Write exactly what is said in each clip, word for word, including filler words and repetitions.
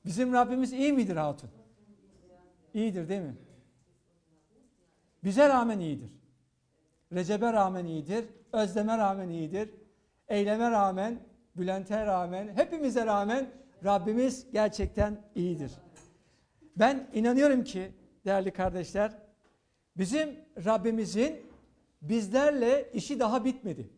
Bizim Rabbimiz iyi midir hatun? İyidir değil mi? Bize rağmen iyidir. Recep'e rağmen iyidir. Özlem'e rağmen iyidir. Eylem'e rağmen, Bülent'e rağmen, hepimize rağmen Rabbimiz gerçekten iyidir. Ben inanıyorum ki değerli kardeşler, bizim Rabbimizin bizlerle işi daha bitmedi.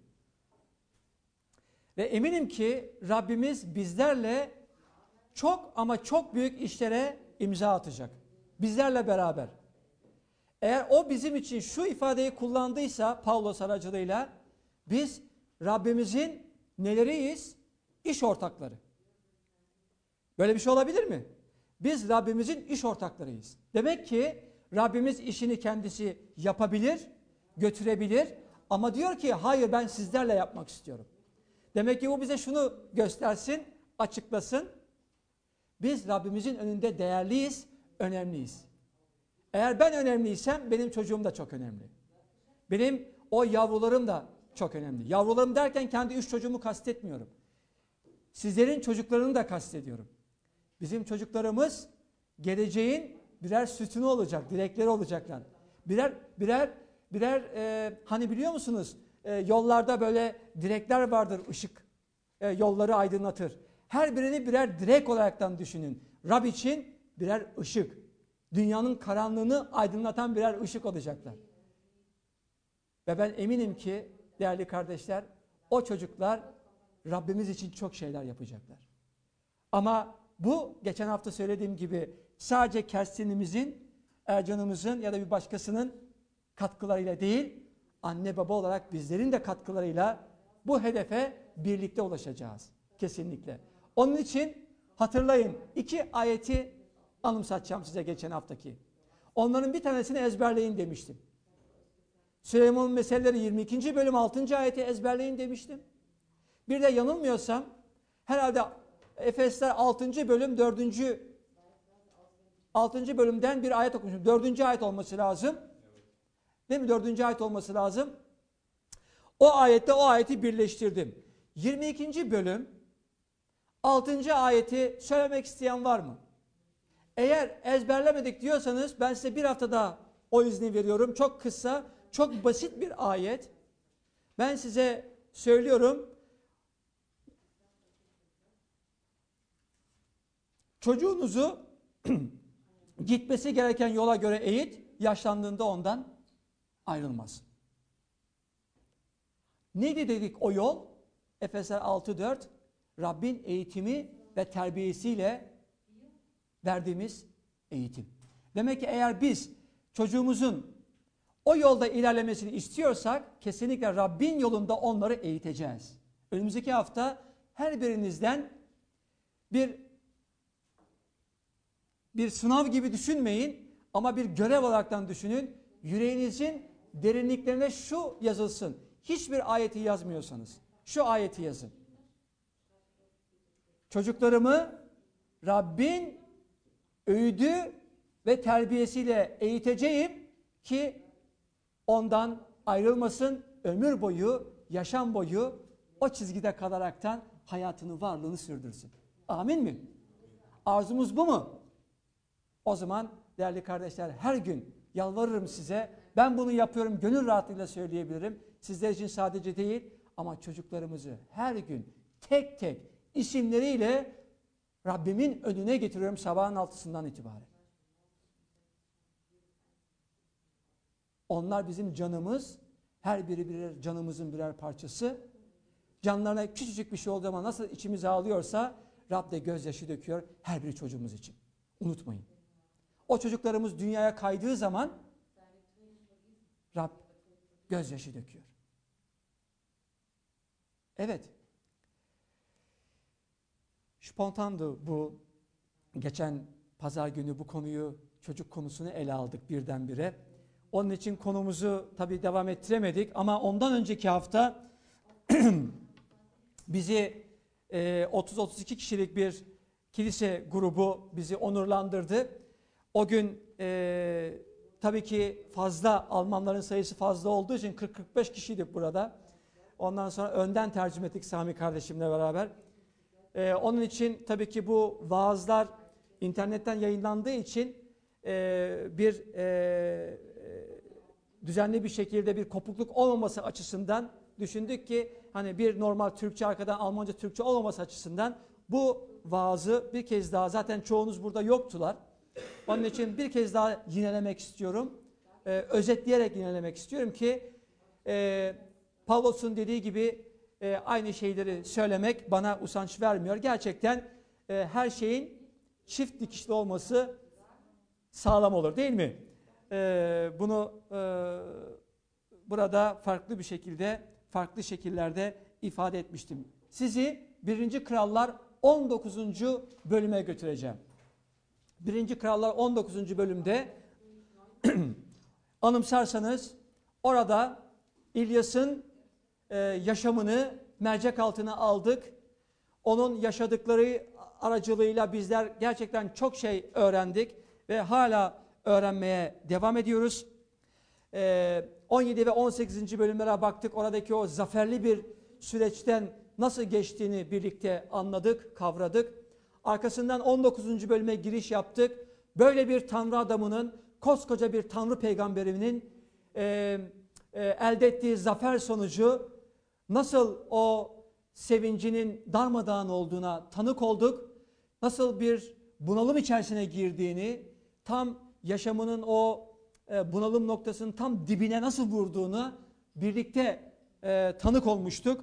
Ve eminim ki Rabbimiz bizlerle çok ama çok büyük işlere imza atacak. Bizlerle beraber. Eğer o bizim için şu ifadeyi kullandıysa Pavlos aracılığıyla biz Rabbimizin neleriyiz? İş ortakları. Böyle bir şey olabilir mi? Biz Rabbimizin iş ortaklarıyız. Demek ki Rabbimiz işini kendisi yapabilir, götürebilir ama diyor ki hayır ben sizlerle yapmak istiyorum. Demek ki bu bize şunu göstersin, açıklasın. Biz Rabbimizin önünde değerliyiz, önemliyiz. Eğer ben önemliysem benim çocuğum da çok önemli. Benim o yavrularım da çok önemli. Yavrularım derken kendi üç çocuğumu kastetmiyorum. Sizlerin çocuklarını da kastediyorum. Bizim çocuklarımız geleceğin birer sütunu olacak, direkleri olacaklar. Birer birer birer e, hani biliyor musunuz? E, yollarda böyle direkler vardır, ışık e, yolları aydınlatır. Her birini birer direk olaraktan düşünün. Rab için birer ışık. Dünyanın karanlığını aydınlatan birer ışık olacaklar. Ve ben eminim ki değerli kardeşler, o çocuklar Rabbimiz için çok şeyler yapacaklar. Ama bu geçen hafta söylediğim gibi sadece Kerstin'imizin, Ercan'ımızın ya da bir başkasının katkılarıyla değil, anne baba olarak bizlerin de katkılarıyla bu hedefe birlikte ulaşacağız. Kesinlikle. Onun için hatırlayın, iki ayeti anımsatacağım size geçen haftaki. Onların bir tanesini ezberleyin demiştim. Süleyman'ın Meseleleri yirmi ikinci bölüm altıncı ayeti ezberleyin demiştim. Bir de yanılmıyorsam herhalde Efesler altıncı bölüm dördüncü altıncı bölümden bir ayet okumuşum. dördüncü ayet olması lazım. Değil mi? dördüncü ayet olması lazım. O ayette o ayeti birleştirdim. yirmi ikinci bölüm altıncı ayeti söylemek isteyen var mı? Eğer ezberlemedik diyorsanız ben size bir hafta daha o izni veriyorum. Çok kısa, çok basit bir ayet. Ben size söylüyorum. Çocuğunuzu gitmesi gereken yola göre eğit, yaşlandığında ondan ayrılmaz. Neydi dedik o yol? Efesler altı dört, Rabbin eğitimi ve terbiyesiyle verdiğimiz eğitim. Demek ki eğer biz çocuğumuzun o yolda ilerlemesini istiyorsak kesinlikle Rabbin yolunda onları eğiteceğiz. Önümüzdeki hafta her birinizden bir bir sınav gibi düşünmeyin ama bir görev olaraktan düşünün. Yüreğinizin derinliklerine şu yazılsın. Hiçbir ayeti yazmıyorsanız şu ayeti yazın. Çocuklarımı Rabbin öğüdü ve terbiyesiyle eğiteceğim ki ondan ayrılmasın, ömür boyu, yaşam boyu o çizgide kalaraktan hayatını, varlığını sürdürsün. Amin mi? Arzumuz bu mu? O zaman değerli kardeşler her gün yalvarırım size. Ben bunu yapıyorum, gönül rahatlığıyla söyleyebilirim. Sizler için sadece değil ama çocuklarımızı her gün tek tek isimleriyle Rabbimin önüne getiriyorum sabahın altısından itibaren. Onlar bizim canımız, her biri birer canımızın birer parçası. Canlarına küçücük bir şey olduğu zaman nasıl içimiz ağlıyorsa Rab de gözyaşı döküyor her bir çocuğumuz için. Unutmayın. O çocuklarımız dünyaya kaydığı zaman Rab gözyaşı döküyor. Evet. Spontandı bu. Geçen pazar günü bu konuyu, çocuk konusunu ele aldık birdenbire. Onun için konumuzu tabii devam ettiremedik ama ondan önceki hafta bizi e, otuz otuz iki kişilik bir kilise grubu bizi onurlandırdı. O gün e, tabii ki fazla Almanların sayısı fazla olduğu için kırk kırk beş kişiydik burada. Ondan sonra önden tercüme ettik Sami kardeşimle beraber. E, onun için tabii ki bu vaazlar internetten yayınlandığı için e, bir e, düzenli bir şekilde bir kopukluk olmaması açısından düşündük ki hani bir normal Türkçe arkadan Almanca Türkçe olmaması açısından bu vaazı bir kez daha, zaten çoğunuz burada yoktular. Onun için bir kez daha yinelemek istiyorum. Ee, özetleyerek yinelemek istiyorum ki e, Pavlos'un dediği gibi e, aynı şeyleri söylemek bana usanç vermiyor. Gerçekten e, her şeyin çift dikişli olması sağlam olur, değil mi? Ee, bunu e, burada farklı bir şekilde, farklı şekillerde ifade etmiştim. Sizi birinci Krallar on dokuzuncu bölüme götüreceğim. birinci Krallar on dokuzuncu bölümde anımsarsanız orada İlyas'ın e, yaşamını mercek altına aldık. Onun yaşadıkları aracılığıyla bizler gerçekten çok şey öğrendik ve hala öğrenmeye devam ediyoruz. Ee, on yedi ve on sekizinci bölümlere baktık. Oradaki o zaferli bir süreçten nasıl geçtiğini birlikte anladık, kavradık. Arkasından on dokuzuncu bölüme giriş yaptık. Böyle bir Tanrı adamının, koskoca bir Tanrı peygamberinin e, e, elde ettiği zafer sonucu nasıl o sevincinin darmadağın olduğuna tanık olduk. Nasıl bir bunalım içerisine girdiğini, tam yaşamının o e, bunalım noktasının tam dibine nasıl vurduğunu birlikte e, tanık olmuştuk.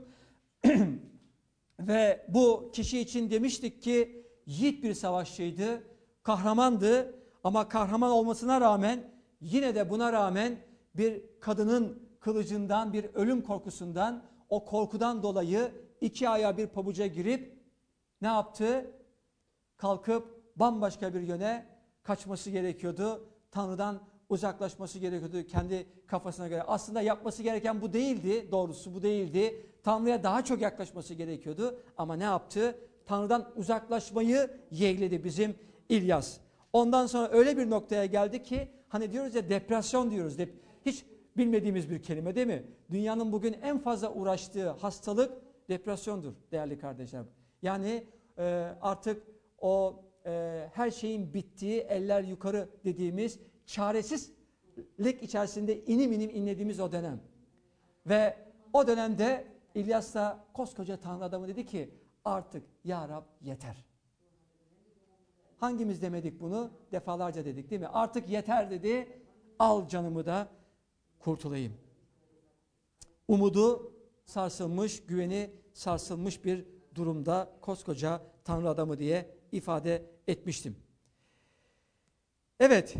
Ve bu kişi için demiştik ki yiğit bir savaşçıydı, kahramandı ama kahraman olmasına rağmen yine de buna rağmen bir kadının kılıcından, bir ölüm korkusundan, o korkudan dolayı iki ayağı bir pabuca girip ne yaptı? Kalkıp bambaşka bir yöne kaçması gerekiyordu. Tanrı'dan uzaklaşması gerekiyordu kendi kafasına göre. Aslında yapması gereken bu değildi. Doğrusu bu değildi. Tanrı'ya daha çok yaklaşması gerekiyordu. Ama ne yaptı? Tanrı'dan uzaklaşmayı yeğledi bizim İlyas. Ondan sonra öyle bir noktaya geldi ki hani diyoruz ya, depresyon diyoruz. Dep Hiç bilmediğimiz bir kelime değil mi? Dünyanın bugün en fazla uğraştığı hastalık depresyondur değerli kardeşlerim. Yani e, artık o e, her şeyin bittiği, eller yukarı dediğimiz çaresizlik içerisinde inim inim inlediğimiz o dönem. Ve o dönemde İlyas da koskoca Tanrı adamı dedi ki artık ya Rab yeter. Hangimiz demedik bunu? Defalarca dedik değil mi? Artık yeter dedi, al canımı da kurtulayım. Umudu sarsılmış, güveni sarsılmış bir durumda koskoca Tanrı adamı diye ifade etmiştim. Evet,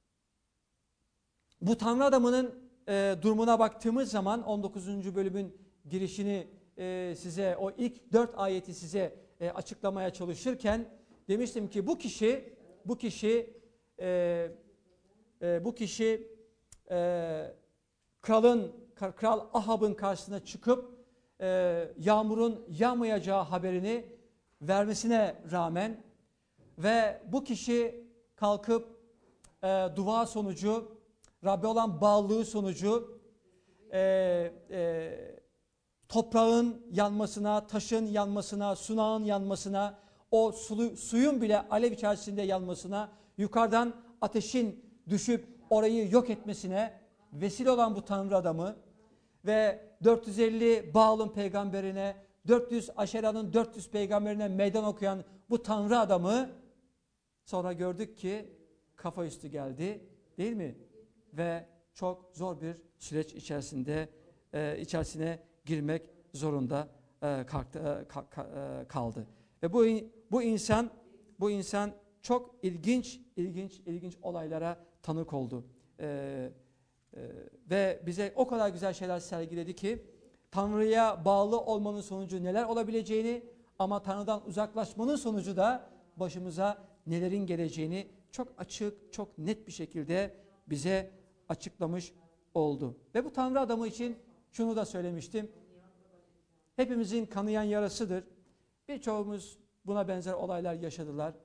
bu Tanrı adamının e, durumuna baktığımız zaman on dokuzuncu bölümün girişini e, size, o ilk dört ayeti size e, açıklamaya çalışırken demiştim ki bu kişi, bu kişi, e, e, bu kişi e, kralın, kral Ahab'ın karşısına çıkıp e, yağmurun yağmayacağı haberini vermesine rağmen ve bu kişi kalkıp e, dua sonucu, Rabbe olan bağlılığı sonucu e, e, toprağın yanmasına, taşın yanmasına, sunağın yanmasına, o sulu, suyun bile alev içerisinde yanmasına, yukarıdan ateşin düşüp orayı yok etmesine vesile olan bu Tanrı adamı ve dört yüz elli Baal'ın peygamberine, dört yüz Aşera'nın dört yüz peygamberine meydan okuyan bu Tanrı adamı sonra gördük ki kafa üstü geldi, değil mi? Ve çok zor bir süreç içerisinde e, içerisine girmek zorunda e, kalktı, e, ka, ka, e, kaldı. Ve bu bu insan bu insan çok ilginç ilginç ilginç olaylara tanık oldu. E, e, ve bize o kadar güzel şeyler sergiledi ki Tanrı'ya bağlı olmanın sonucu neler olabileceğini, ama Tanrı'dan uzaklaşmanın sonucu da başımıza nelerin geleceğini çok açık, çok net bir şekilde bize açıklamış oldu. Ve bu Tanrı adamı için şunu da söylemiştim. Hepimizin kanayan yarasıdır. Birçoğumuz buna benzer olaylar yaşadılar.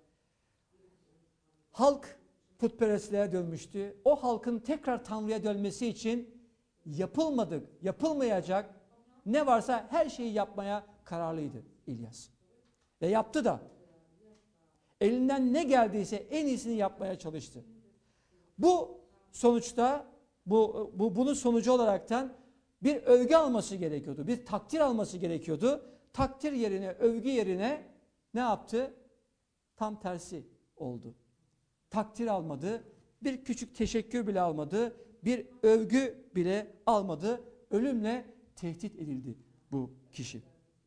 Halk putperestliğe dönmüştü. O halkın tekrar Tanrı'ya dönmesi için yapılmadık, yapılmayacak ne varsa her şeyi yapmaya kararlıydı İlyas. Ve yaptı da. Elinden ne geldiyse en iyisini yapmaya çalıştı. Bu sonuçta bu, bu bunun sonucu olaraktan bir övgü alması gerekiyordu. Bir takdir alması gerekiyordu. Takdir yerine, övgü yerine ne yaptı? Tam tersi oldu. Takdir almadı. Bir küçük teşekkür bile almadı. Bir övgü bile almadı. Ölümle tehdit edildi bu kişi.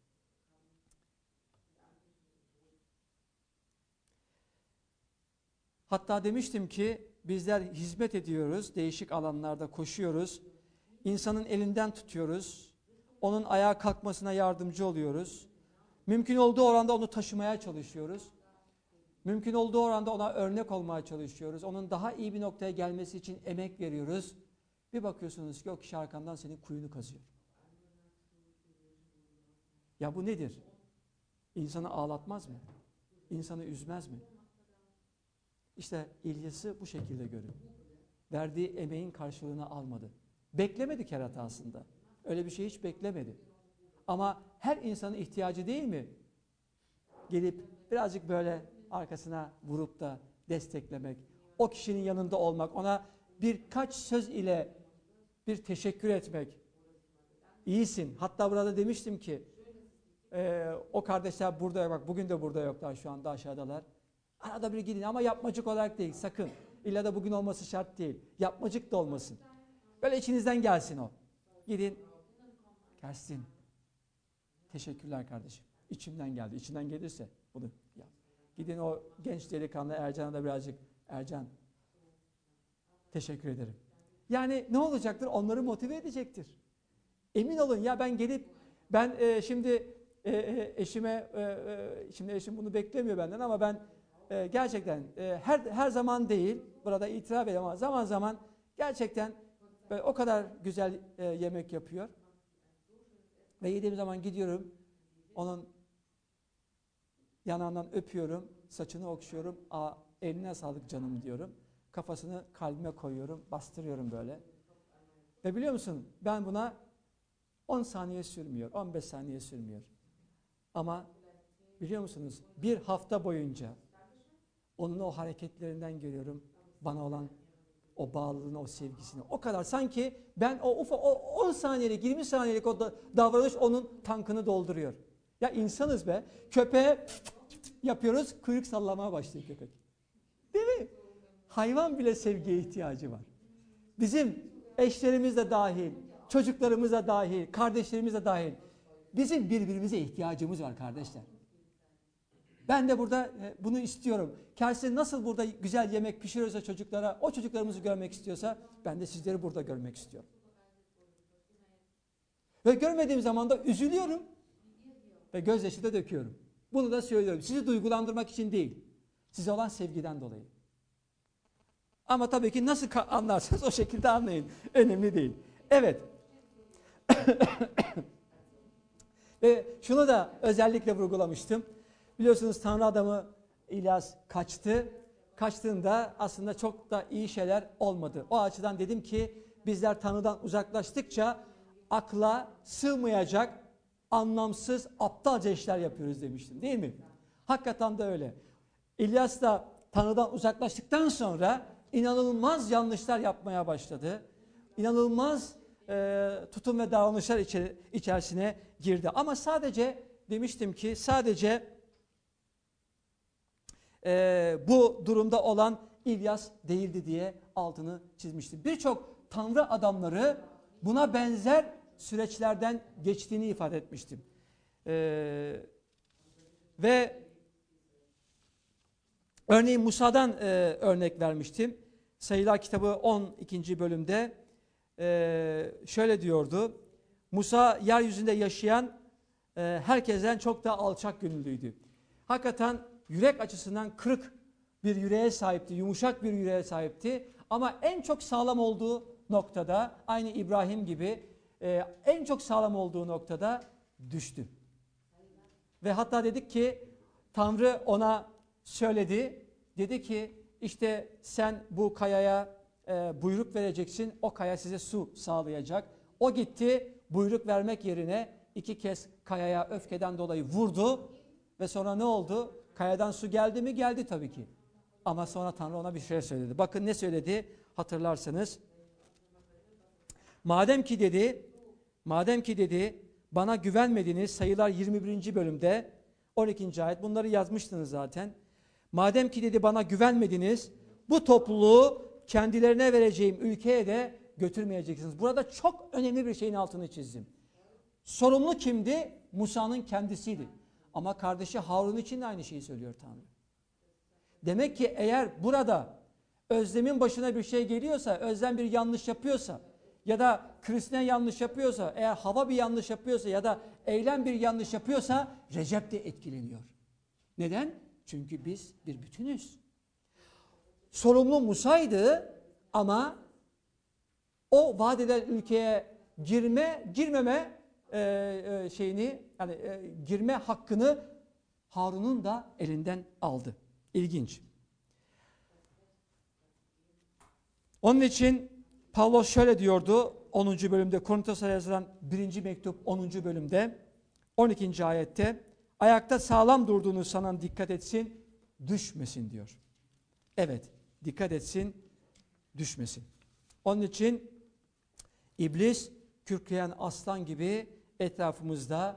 Hatta demiştim ki bizler hizmet ediyoruz, değişik alanlarda koşuyoruz. İnsanın elinden tutuyoruz. Onun ayağa kalkmasına yardımcı oluyoruz. Mümkün olduğu oranda onu taşımaya çalışıyoruz. Mümkün olduğu oranda ona örnek olmaya çalışıyoruz. Onun daha iyi bir noktaya gelmesi için emek veriyoruz. Bir bakıyorsunuz ki o kişi arkandan senin kuyunu kazıyor. Ya bu nedir? İnsanı ağlatmaz mı? İnsanı üzmez mi? İşte İlyas'ı bu şekilde görün. Verdiği emeğin karşılığını almadı. Beklemedi kerata aslında. Öyle bir şey hiç beklemedi. Ama her insanın ihtiyacı değil mi? Gelip birazcık böyle arkasına vurup da desteklemek, o kişinin yanında olmak, ona birkaç söz ile bir teşekkür etmek. İyisin. Hatta burada demiştim ki e, o kardeşler burada, bak bugün de burada yoklar, şu anda aşağıdalar. Arada bir gidin ama yapmacık olarak değil, sakın. İlla da bugün olması şart değil. Yapmacık da olmasın. Böyle içinizden gelsin o. Gidin. Gelsin. Teşekkürler kardeşim. İçimden geldi. İçinden gelirse bunu yap. Gidin o genç delikanlı Ercan'a da birazcık, Ercan teşekkür ederim. Yani ne olacaktır? Onları motive edecektir. Emin olun ya, ben gelip ben e, şimdi e, e, eşime e, e, şimdi eşim bunu beklemiyor benden ama ben e, gerçekten e, her her zaman değil, burada itiraf edeyim ama zaman zaman gerçekten böyle o kadar güzel e, yemek yapıyor. Ve yediğim zaman gidiyorum, onun yanağından öpüyorum, saçını okşuyorum, aa, eline sağlık canım diyorum. Kafasını kalbime koyuyorum, bastırıyorum böyle. Ve biliyor musun, ben buna on saniye sürmüyor, on beş saniye sürmüyor. Ama biliyor musunuz, bir hafta boyunca onun o hareketlerinden görüyorum bana olan o bağlılığını, o sevgisini. O kadar sanki ben o ufa o on saniyelik, yirmi saniyelik o da, davranış onun tankını dolduruyor. Ya insanız be. Köpeğe yapıyoruz, kuyruk sallamaya başlıyor köpek. Değil mi? Hayvan bile sevgiye ihtiyacı var. Bizim eşlerimiz de dahil, çocuklarımız da dahil, kardeşlerimiz de dahil. Bizim birbirimize ihtiyacımız var kardeşler. Ben de burada bunu istiyorum. Kendisi nasıl burada güzel yemek pişiriyorsa çocuklara, o çocuklarımızı görmek istiyorsa ben de sizleri burada görmek istiyorum. Ve görmediğim zaman da üzülüyorum ve gözyaşı da döküyorum. Bunu da söylüyorum. Sizi duygulandırmak için değil, size olan sevgiden dolayı. Ama tabii ki nasıl anlarsanız o şekilde anlayın. Önemli değil. Evet. Ve şunu da özellikle vurgulamıştım. Biliyorsunuz Tanrı adamı İlyas kaçtı. Kaçtığında aslında çok da iyi şeyler olmadı. O açıdan dedim ki bizler Tanrı'dan uzaklaştıkça akla sığmayacak anlamsız aptalca işler yapıyoruz demiştim, değil mi? Hakikaten de öyle. İlyas da Tanrı'dan uzaklaştıktan sonra inanılmaz yanlışlar yapmaya başladı. İnanılmaz e, tutum ve davranışlar içeri, içerisine girdi. Ama sadece demiştim ki sadece e, bu durumda olan İlyas değildi diye altını çizmiştim. Birçok Tanrı adamları buna benzer süreçlerden geçtiğini ifade etmiştim. E, ve örneğin Musa'dan e, örnek vermiştim. Sayılar kitabı on ikinci bölümde e, şöyle diyordu. Musa yeryüzünde yaşayan e, herkesten çok daha alçak gönüllüydü. Hakikaten yürek açısından kırık bir yüreğe sahipti, yumuşak bir yüreğe sahipti. Ama en çok sağlam olduğu noktada, aynı İbrahim gibi e, en çok sağlam olduğu noktada düştü. Ve hatta dedik ki Tanrı ona söyledi, dedi ki işte sen bu kayaya e, buyruk vereceksin, o kaya size su sağlayacak. O gitti, buyruk vermek yerine iki kez kayaya öfkeden dolayı vurdu ve sonra ne oldu? Kayadan su geldi mi? Geldi tabii ki. Ama sonra Tanrı ona bir şey söyledi. Bakın ne söyledi hatırlarsanız. Madem ki dedi, madem ki dedi bana güvenmediniz, Sayılar yirmi birinci bölümde on ikinci ayet, bunları yazmıştınız zaten. Madem ki dedi bana güvenmediniz, bu topluluğu kendilerine vereceğim ülkeye de götürmeyeceksiniz. Burada çok önemli bir şeyin altını çizdim. Sorumlu kimdi? Musa'nın kendisiydi. Ama kardeşi Harun için de aynı şeyi söylüyor Tanrı. Demek ki eğer burada Özlem'in başına bir şey geliyorsa, Özlem bir yanlış yapıyorsa ya da Kristina yanlış yapıyorsa, eğer Hava bir yanlış yapıyorsa ya da Eylem bir yanlış yapıyorsa Recep de etkileniyor. Neden? Çünkü biz bir bütünüz. Sorumlu Musa'ydı ama o vaat edilen ülkeye girme, girmeme e, e, şeyini, yani e, girme hakkını Harun'un da elinden aldı. İlginç. Onun için Pavlos şöyle diyordu onuncu bölümde, Korintos'a yazılan birinci mektup onuncu bölümde on ikinci ayette, ayakta sağlam durduğunu sanan dikkat etsin, düşmesin diyor. Evet, dikkat etsin, düşmesin. Onun için İblis kürkleyen aslan gibi etrafımızda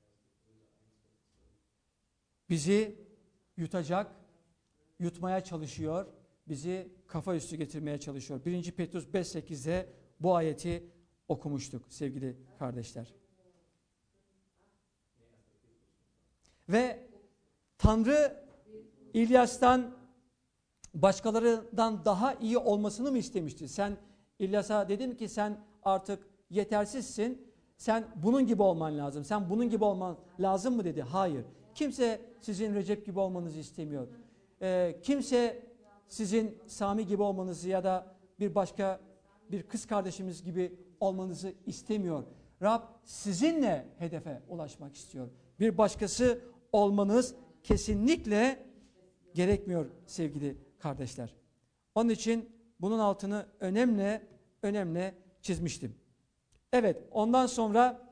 bizi yutacak, yutmaya çalışıyor, bizi kafa üstü getirmeye çalışıyor. birinci Petrus beş sekizde bu ayeti okumuştuk sevgili kardeşler. Ve Tanrı İlyas'tan başkalarından daha iyi olmasını mı istemişti? Sen İlyas'a dedim ki sen artık yetersizsin, sen bunun gibi olman lazım, sen bunun gibi olman lazım mı dedi. Hayır. Kimse sizin Recep gibi olmanızı istemiyor. Ee, kimse sizin Sami gibi olmanızı ya da bir başka bir kız kardeşimiz gibi olmanızı istemiyor. Rab sizinle hedefe ulaşmak istiyor. Bir başkası olmanız kesinlikle gerekmiyor sevgili kardeşler. Onun için bunun altını önemli önemli çizmiştim. Evet, ondan sonra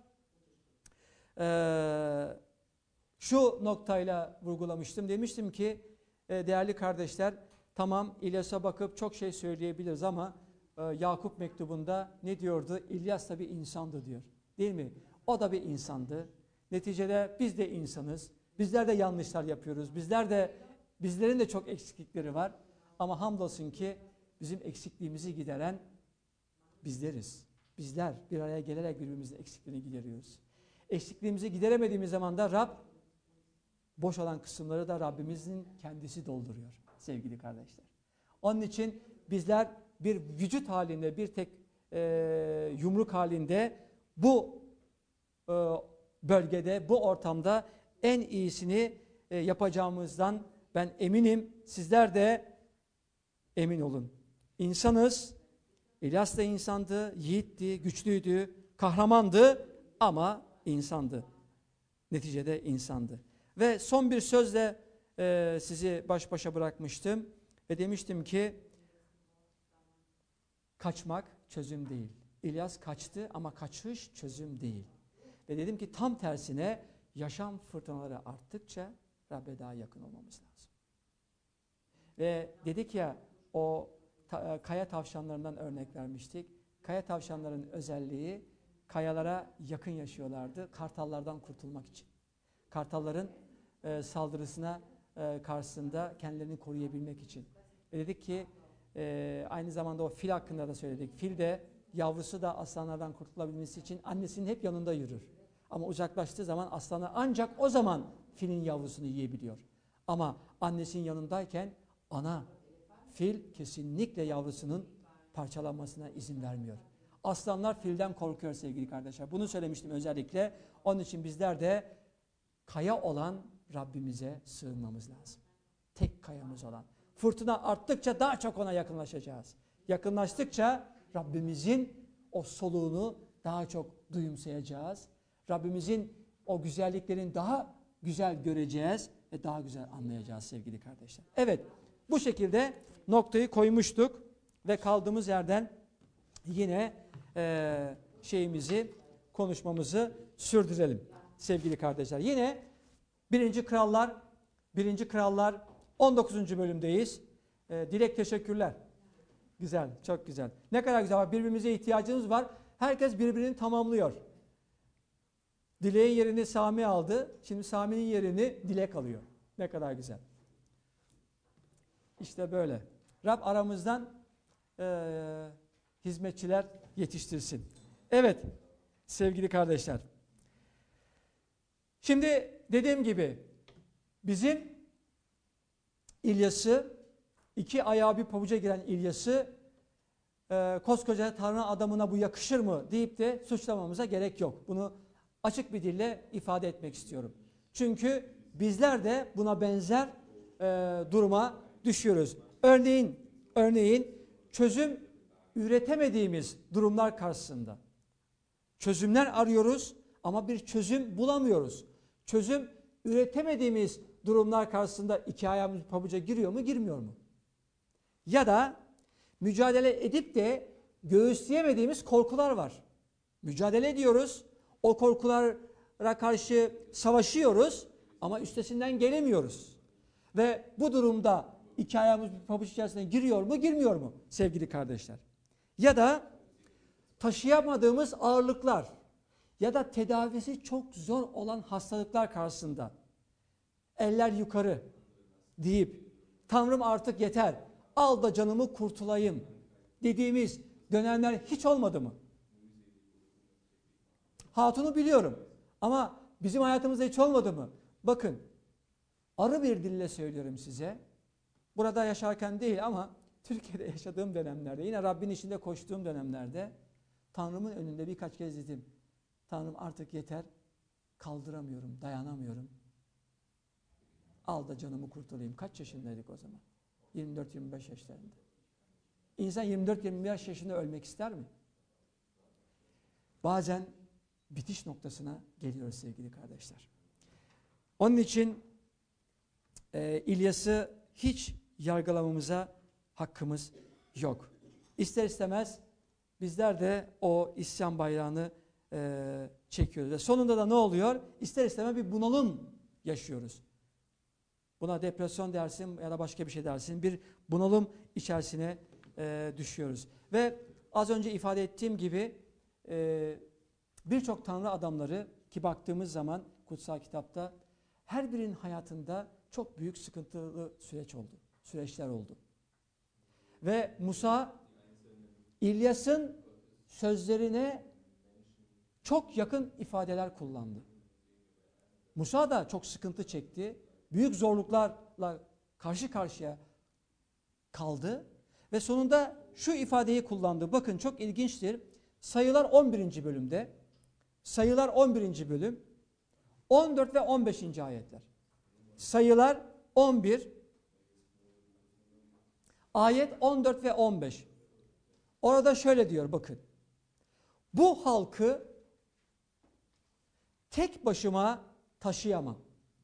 e, şu noktayla vurgulamıştım. Demiştim ki e, değerli kardeşler, tamam İlyas'a bakıp çok şey söyleyebiliriz ama e, Yakup mektubunda ne diyordu? İlyas da bir insandı diyor. Değil mi? O da bir insandı. Neticede biz de insanız. Bizler de yanlışlar yapıyoruz. Bizler de bizlerin de çok eksiklikleri var. Ama hamdolsun ki bizim eksikliğimizi gideren bizleriz. Bizler bir araya gelerek birbirimizin eksikliğini gideriyoruz. Eksikliğimizi gideremediğimiz zaman da Rab boş olan kısımları da Rabbimizin kendisi dolduruyor sevgili kardeşler. Onun için bizler bir vücut halinde, bir tek e, yumruk halinde bu e, bölgede, bu ortamda en iyisini e, yapacağımızdan ben eminim. Sizler de emin olun. İnsanız. İlyas da insandı, yiğitti, güçlüydü, kahramandı ama insandı. Neticede insandı. Ve son bir sözle e, sizi baş başa bırakmıştım ve demiştim ki kaçmak çözüm değil. İlyas kaçtı ama kaçış çözüm değil. Ve dedim ki tam tersine yaşam fırtınaları arttıkça Rabbe daha yakın olmamız lazım. Ve dedik ya o ta, kaya tavşanlarından örnek vermiştik. Kaya tavşanların özelliği kayalara yakın yaşıyorlardı kartallardan kurtulmak için. Kartalların e, saldırısına e, karşısında kendilerini koruyabilmek için. Ve dedik ki e, aynı zamanda o fil hakkında da söyledik. Fil de yavrusu da aslanlardan kurtulabilmesi için annesinin hep yanında yürür. Ama uzaklaştığı zaman aslanlar ancak o zaman filin yavrusunu yiyebiliyor. Ama annesinin yanındayken ana fil kesinlikle yavrusunun parçalanmasına izin vermiyor. Aslanlar filden korkuyor sevgili kardeşler. Bunu söylemiştim özellikle. Onun için bizler de kaya olan Rabbimize sığınmamız lazım. Tek kayamız olan. Fırtına arttıkça daha çok ona yakınlaşacağız. Yakınlaştıkça Rabbimizin o soluğunu daha çok duyumsayacağız. Rabbimizin o güzelliklerini daha güzel göreceğiz ve daha güzel anlayacağız sevgili kardeşler. Evet, bu şekilde noktayı koymuştuk ve kaldığımız yerden yine e, şeyimizi, konuşmamızı sürdürelim sevgili kardeşler. Yine birinci Krallar Birinci Krallar on dokuzuncu bölümdeyiz. E, Dilek teşekkürler. Güzel, çok güzel. Ne kadar güzel. Birbirimize ihtiyacımız var. Herkes birbirini tamamlıyor. Dilek'in yerini Sami aldı. Şimdi Sami'nin yerini Dilek alıyor. Ne kadar güzel. İşte böyle. Rab aramızdan e, hizmetçiler yetiştirsin. Evet sevgili kardeşler. Şimdi dediğim gibi bizim İlyas'ı, iki ayağı bir pabuca giren İlyas'ı e, koskoca Tanrı adamına bu yakışır mı deyip de suçlamamıza gerek yok. Bunu açık bir dille ifade etmek istiyorum. Çünkü bizler de buna benzer e, duruma düşüyoruz. Örneğin, örneğin çözüm üretemediğimiz durumlar karşısında. Çözümler arıyoruz ama bir çözüm bulamıyoruz. Çözüm üretemediğimiz durumlar karşısında iki ayağımız pabuca giriyor mu, girmiyor mu? Ya da mücadele edip de göğüsleyemediğimiz korkular var. Mücadele ediyoruz, o korkulara karşı savaşıyoruz ama üstesinden gelemiyoruz. Ve bu durumda iki ayağımız pabuç içerisine giriyor mu, girmiyor mu sevgili kardeşler? Ya da taşıyamadığımız ağırlıklar ya da tedavisi çok zor olan hastalıklar karşısında eller yukarı deyip Tanrım artık yeter, al da canımı kurtulayım dediğimiz dönemler hiç olmadı mı? Hatunu biliyorum ama bizim hayatımızda hiç olmadı mı? Bakın, arı bir dille söylüyorum size. Burada yaşarken değil ama Türkiye'de yaşadığım dönemlerde, yine Rabbin içinde koştuğum dönemlerde Tanrım'ın önünde birkaç kez dedim. Tanrım artık yeter, kaldıramıyorum, dayanamıyorum. Al da canımı kurtulayım. Kaç yaşındaydık o zaman? yirmi dört yirmi beş yaşlarında. İnsan yirmi dört yirmi beş yaşında ölmek ister mi? Bazen bitiş noktasına geliyoruz sevgili kardeşler. Onun için e, İlyas'ı hiç yargılamamıza hakkımız yok. İster istemez bizler de o isyan bayrağını e, çekiyoruz. Ve sonunda da ne oluyor? İster istemez bir bunalım yaşıyoruz. Buna depresyon dersin ya da başka bir şey dersin. Bir bunalım içerisine e, düşüyoruz. Ve az önce ifade ettiğim gibi e, birçok Tanrı adamları ki baktığımız zaman kutsal kitapta her birinin hayatında çok büyük sıkıntılı süreç oldu. Süreçler oldu. Ve Musa İlyas'ın sözlerine çok yakın ifadeler kullandı. Musa da çok sıkıntı çekti. Büyük zorluklarla karşı karşıya kaldı. Ve sonunda şu ifadeyi kullandı. Bakın çok ilginçtir. Sayılar on birinci bölümde. Sayılar on birinci bölüm. on dört ve on beşinci ayetler. Sayılar on bir. Ayet on dört ve on beş. Orada şöyle diyor bakın. Bu halkı tek başıma taşıyamam.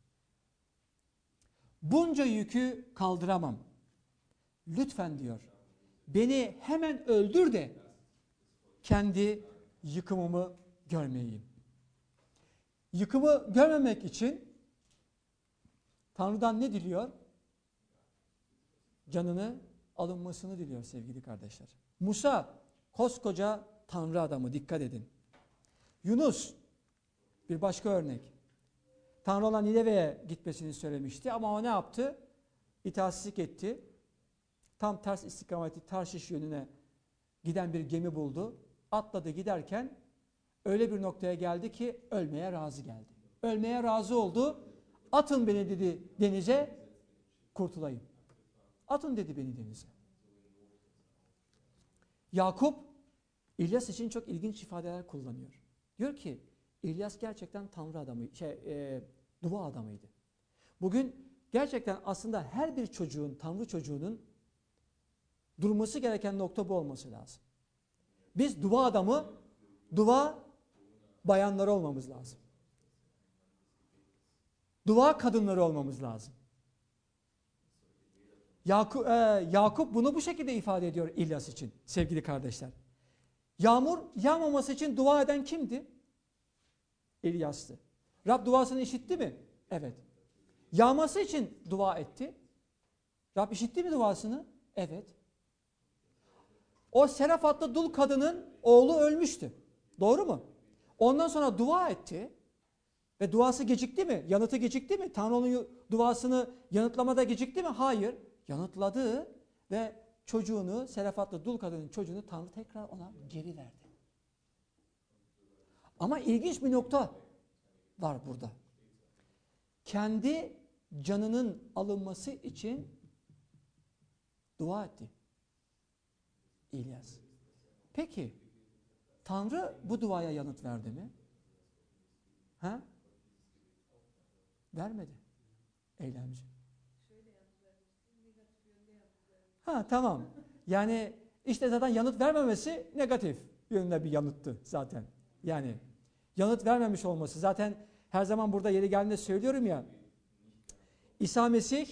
Bunca yükü kaldıramam. Lütfen diyor. Beni hemen öldür de kendi yıkımımı görmeyeyim. Yıkımı görmemek için Tanrı'dan ne diliyor? Canını alınmasını diliyor sevgili kardeşler. Musa koskoca Tanrı adamı, dikkat edin. Yunus bir başka örnek. Tanrı olan Nineve'ye gitmesini söylemişti ama o ne yaptı? İtaatsizlik etti. Tam ters istikameti Tarşiş yönüne giden bir gemi buldu. Atladı giderken öyle bir noktaya geldi ki ölmeye razı geldi. Ölmeye razı oldu. Atın beni dedi denize, kurtulayım. Atın dedi beni denize. Yakup İlyas için çok ilginç ifadeler kullanıyor. Diyor ki İlyas gerçekten Tanrı adamı, şey, e, dua adamıydı. Bugün gerçekten aslında her bir çocuğun, Tanrı çocuğunun durması gereken nokta bu olması lazım. Biz dua adamı, dua bayanları olmamız lazım. Dua kadınları olmamız lazım. Yakup, e, Yakup bunu bu şekilde ifade ediyor İlyas için sevgili kardeşler. Yağmur yağmaması için dua eden kimdi? İlyas'tı. Rab duasını işitti mi? Evet. Yağması için dua etti. Rab işitti mi duasını? Evet. O Serafatlı dul kadının oğlu ölmüştü. Doğru mu? Ondan sonra dua etti. Ve duası gecikti mi? Yanıtı gecikti mi? Tanrı onun duasını yanıtlamada gecikti mi? Hayır. Yanıtladı ve çocuğunu, Serafatlı dul kadının çocuğunu Tanrı tekrar ona geri verdi. Ama ilginç bir nokta var burada. Kendi canının alınması için dua etti İlyas. Peki Tanrı bu duaya yanıt verdi mi? Ha? Vermedi. Eylemci. Ha tamam. Yani işte zaten yanıt vermemesi negatif yönünde bir yanıttı zaten. Yani yanıt vermemiş olması zaten her zaman burada yeri geldiğinde söylüyorum ya. İsa Mesih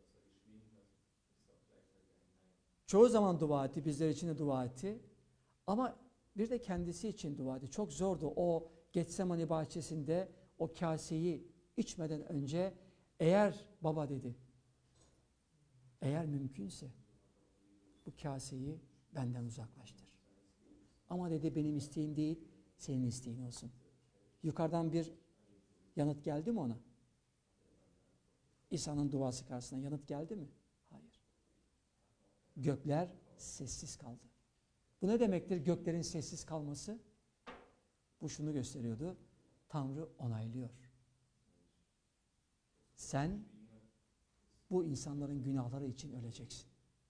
çoğu zaman dua etti, bizler için de dua etti. Ama bir de kendisi için dua etti. Çok zordu o Getsemani bahçesinde o kaseyi içmeden önce eğer baba dedi, eğer mümkünse bu kaseyi benden uzaklaştır. Ama dedi benim isteğim değil, senin isteğin olsun. Yukarıdan bir yanıt geldi mi ona? İsa'nın duası karşısında yanıt geldi mi? Hayır. Gökler sessiz kaldı. Bu ne demektir göklerin sessiz kalması? Bu şunu gösteriyordu. Tanrı onaylıyor. Sen bu insanların günahları için öleceksin.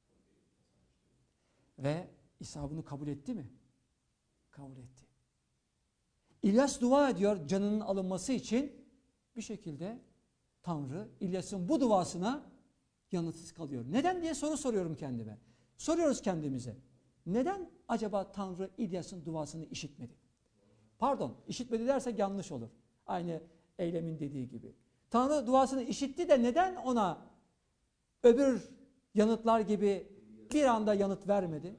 Ve İsa bunu kabul etti mi? Kabul etti. İlyas dua ediyor canının alınması için. Bir şekilde Tanrı İlyas'ın bu duasına yanıtsız kalıyor. Neden diye soru soruyorum kendime. Soruyoruz kendimize. Neden acaba Tanrı İlyas'ın duasını işitmedi? Pardon, işitmedi dersek yanlış olur. Aynı eylemin dediği gibi. Tanrı duasını işitti de neden ona öbür yanıtlar gibi bir anda yanıt vermedi?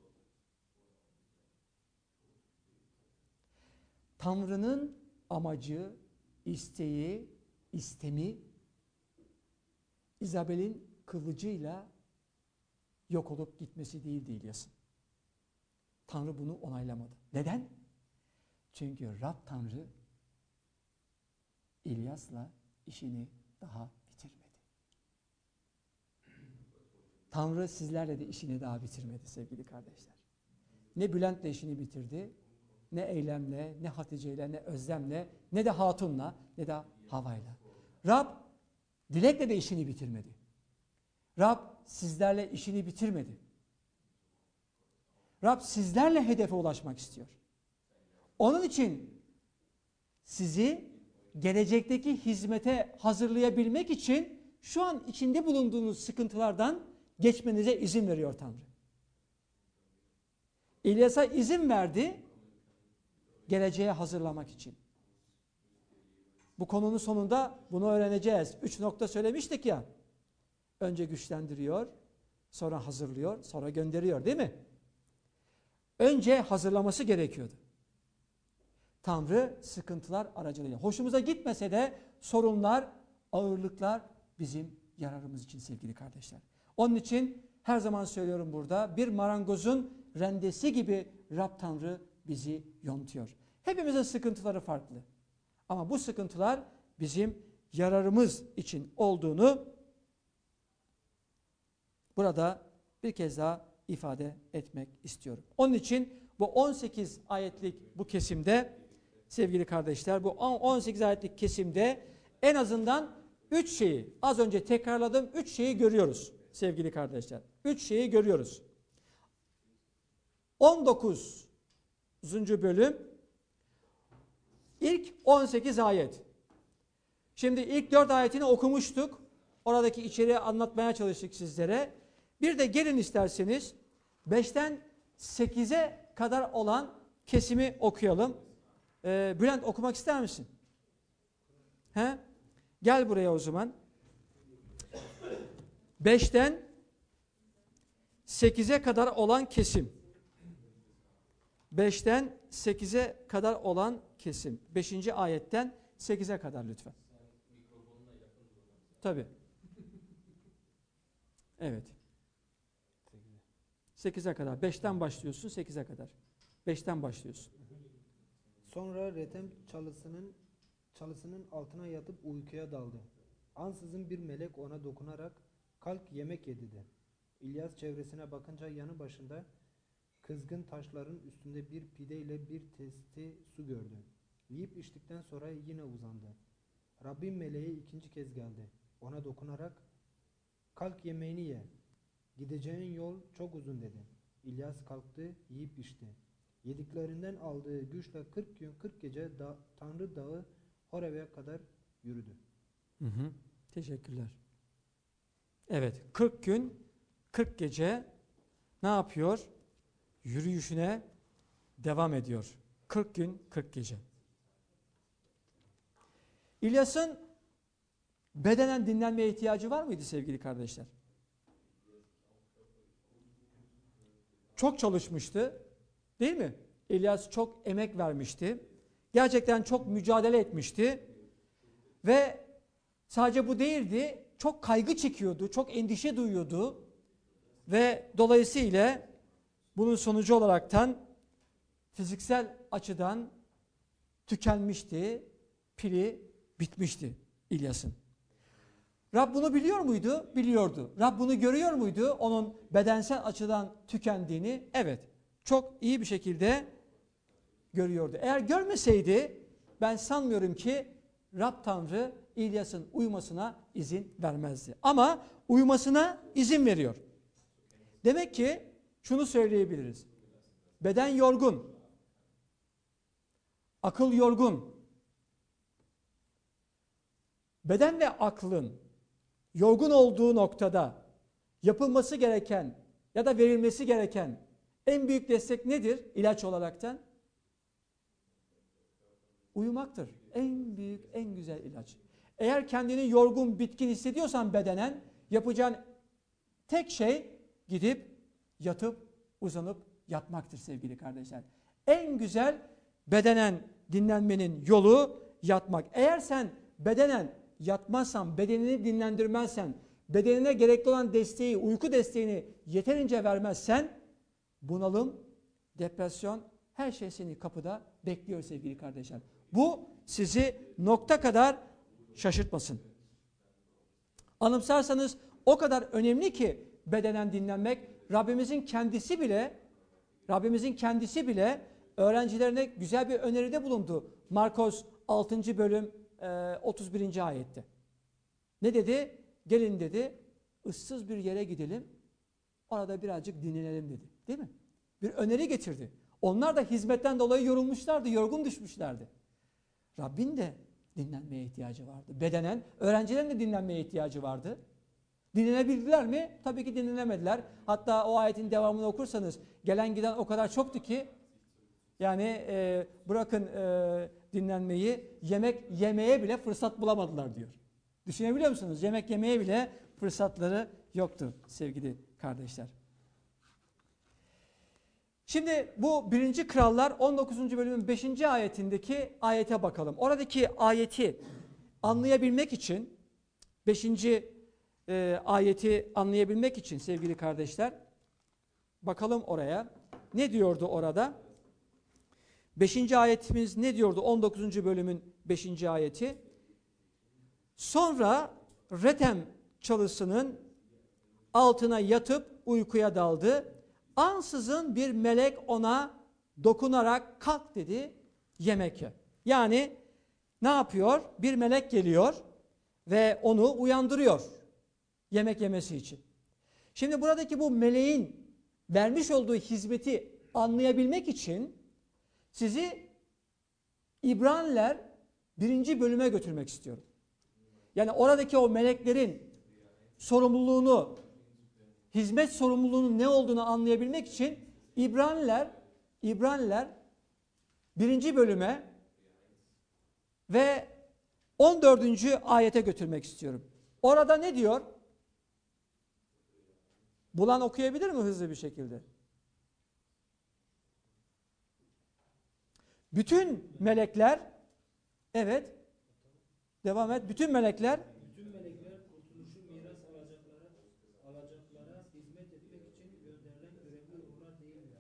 Tanrı'nın amacı, isteği, istemi İzabel'in kılıcıyla yok olup gitmesi değildi İlyas'ın. Tanrı bunu onaylamadı. Neden? Çünkü Rab Tanrı İlyas'la işini daha bitirmedi. Tanrı sizlerle de işini daha bitirmedi sevgili kardeşler. Ne Bülent'le işini bitirdi, ne Eylem'le, ne Hatice'yle, ne Özlem'le, ne de Hatun'la, ne de Hava'yla. Rab Dilek'le de işini bitirmedi. Rab sizlerle işini bitirmedi. Rab sizlerle hedefe ulaşmak istiyor. Onun için sizi gelecekteki hizmete hazırlayabilmek için şu an içinde bulunduğunuz sıkıntılardan geçmenize izin veriyor Tanrı. İlyas'a izin verdi geleceğe hazırlamak için. Bu konunun sonunda bunu öğreneceğiz. Üç nokta söylemiştik ya. Önce güçlendiriyor, sonra hazırlıyor, sonra gönderiyor değil mi? Önce hazırlaması gerekiyordu. Tanrı sıkıntılar aracılığıyla. Hoşumuza gitmese de sorunlar, ağırlıklar bizim yararımız için sevgili kardeşler. Onun için her zaman söylüyorum burada bir marangozun rendesi gibi Rab Tanrı bizi yontuyor. Hepimizin sıkıntıları farklı. Ama bu sıkıntılar bizim yararımız için olduğunu burada bir kez daha ifade etmek istiyorum. Onun için bu on sekiz ayetlik bu kesimde sevgili kardeşler bu on sekiz ayetlik kesimde en azından üç şeyi az önce tekrarladığım üç şeyi görüyoruz sevgili kardeşler. Üç şeyi görüyoruz. on dokuzuncu bölüm ilk on sekiz ayet. Şimdi ilk dört ayetini okumuştuk. Oradaki içeriği anlatmaya çalıştık sizlere. Bir de gelin isterseniz beşten sekize kadar olan kesimi okuyalım. Ee, Bülent okumak ister misin? He? Gel buraya o zaman. beşten sekize kadar olan kesim. beşten sekize kadar olan kesim. beşinci ayetten sekize kadar lütfen. Tabii. Evet. sekize kadar. beşten başlıyorsun sekize kadar. beşten başlıyorsun. Sonra Retem çalısının çalısının altına yatıp uykuya daldı. Ansızın bir melek ona dokunarak kalk yemek ye dedi. İlyas çevresine bakınca yanı başında kızgın taşların üstünde bir pide ile bir testi su gördü. Yiyip içtikten sonra yine uzandı. Rabbin meleği ikinci kez geldi. Ona dokunarak kalk yemeğini ye. Gideceğin yol çok uzun dedi. İlyas kalktı, yiyip içti. Yediklerinden aldığı güçle kırk gün kırk gece da, Tanrı dağı Horeb'e kadar yürüdü. Hı hı. Teşekkürler. Evet, kırk gün kırk gece ne yapıyor? Yürüyüşüne devam ediyor. kırk gün kırk gece. İlyas'ın bedenen dinlenmeye ihtiyacı var mıydı sevgili kardeşler? Çok çalışmıştı. Değil mi? İlyas çok emek vermişti. Gerçekten çok mücadele etmişti. Ve sadece bu değildi. Çok kaygı çekiyordu. Çok endişe duyuyordu. Ve dolayısıyla bunun sonucu olaraktan fiziksel açıdan tükenmişti. Pili bitmişti İlyas'ın. Rab bunu biliyor muydu? Biliyordu. Rab bunu görüyor muydu? Onun bedensel açıdan tükendiğini. Evet. Çok iyi bir şekilde görüyordu. Eğer görmeseydi ben sanmıyorum ki Rab Tanrı İlyas'ın uyumasına izin vermezdi. Ama uyumasına izin veriyor. Demek ki şunu söyleyebiliriz. Beden yorgun. Akıl yorgun. Beden ve aklın yorgun olduğu noktada yapılması gereken ya da verilmesi gereken en büyük destek nedir ilaç olaraktan? Uyumaktır. En büyük, en güzel ilaç. Eğer kendini yorgun, bitkin hissediyorsan bedenen yapacağın tek şey gidip yatıp uzanıp yatmaktır sevgili kardeşler. En güzel bedenen dinlenmenin yolu yatmak. Eğer sen bedenen yatmazsan, bedenini dinlendirmezsen, bedenine gerekli olan desteği, uyku desteğini yeterince vermezsen bunalım, depresyon, her şey seni kapıda bekliyor sevgili kardeşler. Bu sizi nokta kadar şaşırtmasın. Anımsarsanız o kadar önemli ki bedenen dinlenmek. Rabbimizin kendisi bile Rabbimizin kendisi bile öğrencilerine güzel bir öneride bulundu. Markos altıncı bölüm otuz birinci ayette. Ne dedi? Gelin dedi, ıssız bir yere gidelim, orada birazcık dinlenelim dedi. Değil mi? Bir öneri getirdi. Onlar da hizmetten dolayı yorulmuşlardı, yorgun düşmüşlerdi. Rabbin de dinlenmeye ihtiyacı vardı. Bedenen, öğrencilerin de dinlenmeye ihtiyacı vardı. Dinlenebildiler mi? Tabii ki dinlenemediler. Hatta o ayetin devamını okursanız gelen giden o kadar çoktu ki yani e, bırakın e, dinlenmeyi, yemek yemeye bile fırsat bulamadılar diyor. Düşünebiliyor musunuz? Yemek yemeye bile fırsatları yoktu sevgili kardeşler. Şimdi bu birinci Krallar on dokuzuncu bölümün beşinci ayetindeki ayete bakalım. Oradaki ayeti anlayabilmek için beşinci e, ayeti anlayabilmek için sevgili kardeşler bakalım oraya. Ne diyordu orada? beşinci ayetimiz ne diyordu? on dokuzuncu bölümün beşinci ayeti. Sonra Retem çalısının altına yatıp uykuya daldı. Ansızın bir melek ona dokunarak kalk dedi, yemek ye. Yani ne yapıyor? Bir melek geliyor ve onu uyandırıyor yemek yemesi için. Şimdi buradaki bu meleğin vermiş olduğu hizmeti anlayabilmek için sizi İbraniler birinci bölüme götürmek istiyorum. Yani oradaki o meleklerin sorumluluğunu, hizmet sorumluluğunun ne olduğunu anlayabilmek için İbraniler, İbraniler birinci bölüme ve on dördüncü ayete götürmek istiyorum. Orada ne diyor? Bulan okuyabilir mi hızlı bir şekilde? Bütün melekler, evet, devam et. Bütün melekler, Bütün melekler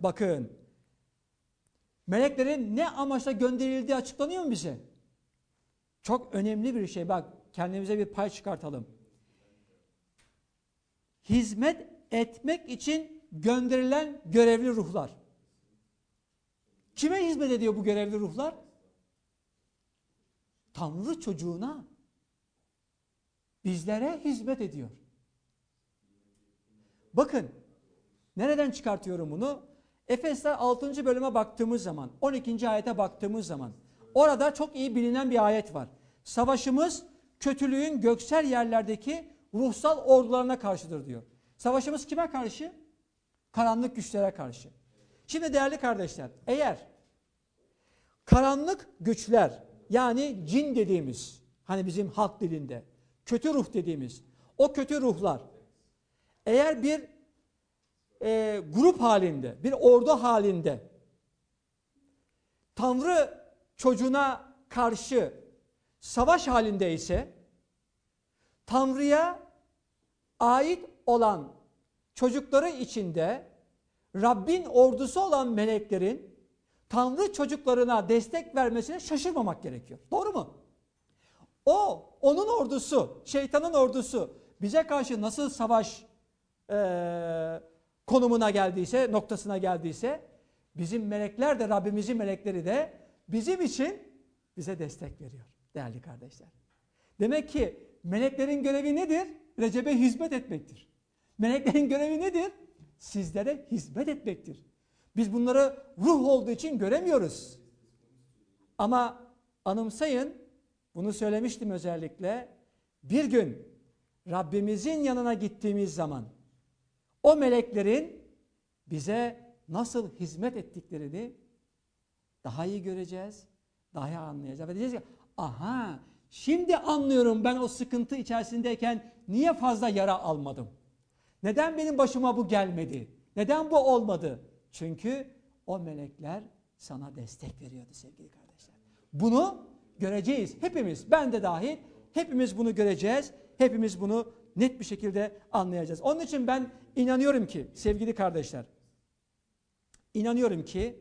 Bakın, meleklerin ne amaçla gönderildiği açıklanıyor mu bize? Çok önemli bir şey. Bak, kendimize bir pay çıkartalım. Hizmet etmek için gönderilen görevli ruhlar. Kime hizmet ediyor bu görevli ruhlar? Tanrı çocuğuna. Bizlere hizmet ediyor. Bakın, nereden çıkartıyorum bunu? Efesler altıncı bölüme baktığımız zaman, on ikinci ayete baktığımız zaman, orada çok iyi bilinen bir ayet var. Savaşımız kötülüğün göksel yerlerdeki ruhsal ordularına karşıdır diyor. Savaşımız kime karşı? Karanlık güçlere karşı. Şimdi değerli kardeşler, eğer karanlık güçler, yani cin dediğimiz, hani bizim halk dilinde kötü ruh dediğimiz o kötü ruhlar eğer bir e, grup halinde, bir ordu halinde Tanrı çocuğuna karşı savaş halinde ise, Tanrı'ya ait olan çocukları içinde Rabbin ordusu olan meleklerin Tanrı çocuklarına destek vermesine şaşırmamak gerekiyor. Doğru mu? O, onun ordusu, şeytanın ordusu bize karşı nasıl savaş e, konumuna geldiyse, noktasına geldiyse, bizim melekler de, Rabbimizin melekleri de bizim için bize destek veriyor değerli kardeşler. Demek ki meleklerin görevi nedir? Recep'e hizmet etmektir. Meleklerin görevi nedir? Sizlere hizmet etmektir. Biz bunları ruh olduğu için göremiyoruz. Ama anımsayın, bunu söylemiştim özellikle, bir gün Rabbimizin yanına gittiğimiz zaman o meleklerin bize nasıl hizmet ettiklerini daha iyi göreceğiz, daha iyi anlayacağız. Ve diyeceğiz ki, aha, şimdi anlıyorum ben o sıkıntı içerisindeyken niye fazla yara almadım? Neden benim başıma bu gelmedi? Neden bu olmadı? Çünkü o melekler sana destek veriyordu sevgili kardeşler. Bunu göreceğiz. Hepimiz, ben de dahil, hepimiz bunu göreceğiz. Hepimiz bunu net bir şekilde anlayacağız. Onun için ben inanıyorum ki sevgili kardeşler, inanıyorum ki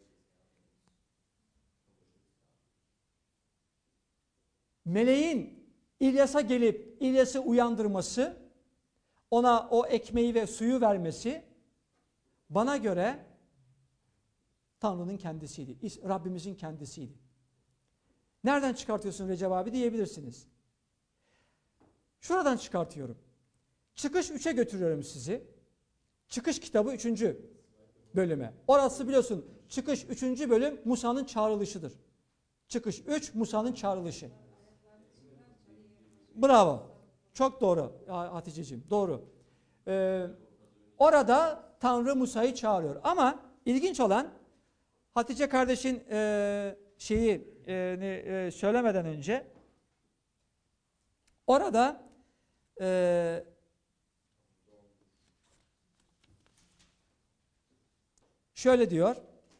meleğin İlyas'a gelip İlyas'ı uyandırması, ona o ekmeği ve suyu vermesi bana göre Tanrı'nın kendisiydi. Rabbimizin kendisiydi. Nereden çıkartıyorsun Recep abi diyebilirsiniz. Şuradan çıkartıyorum. Çıkış üçe götürüyorum sizi. Çıkış kitabı üçüncü bölüme. Orası biliyorsun, Çıkış üçüncü bölüm Musa'nın çağrılışıdır. Çıkış üç Musa'nın çağrılışı. Bravo. Çok doğru Hatice'ciğim. Doğru. Ee, orada Tanrı Musa'yı çağırıyor. Ama ilginç olan, Hatice kardeşin e, şeyi e, e, söylemeden önce orada e, şöyle diyor.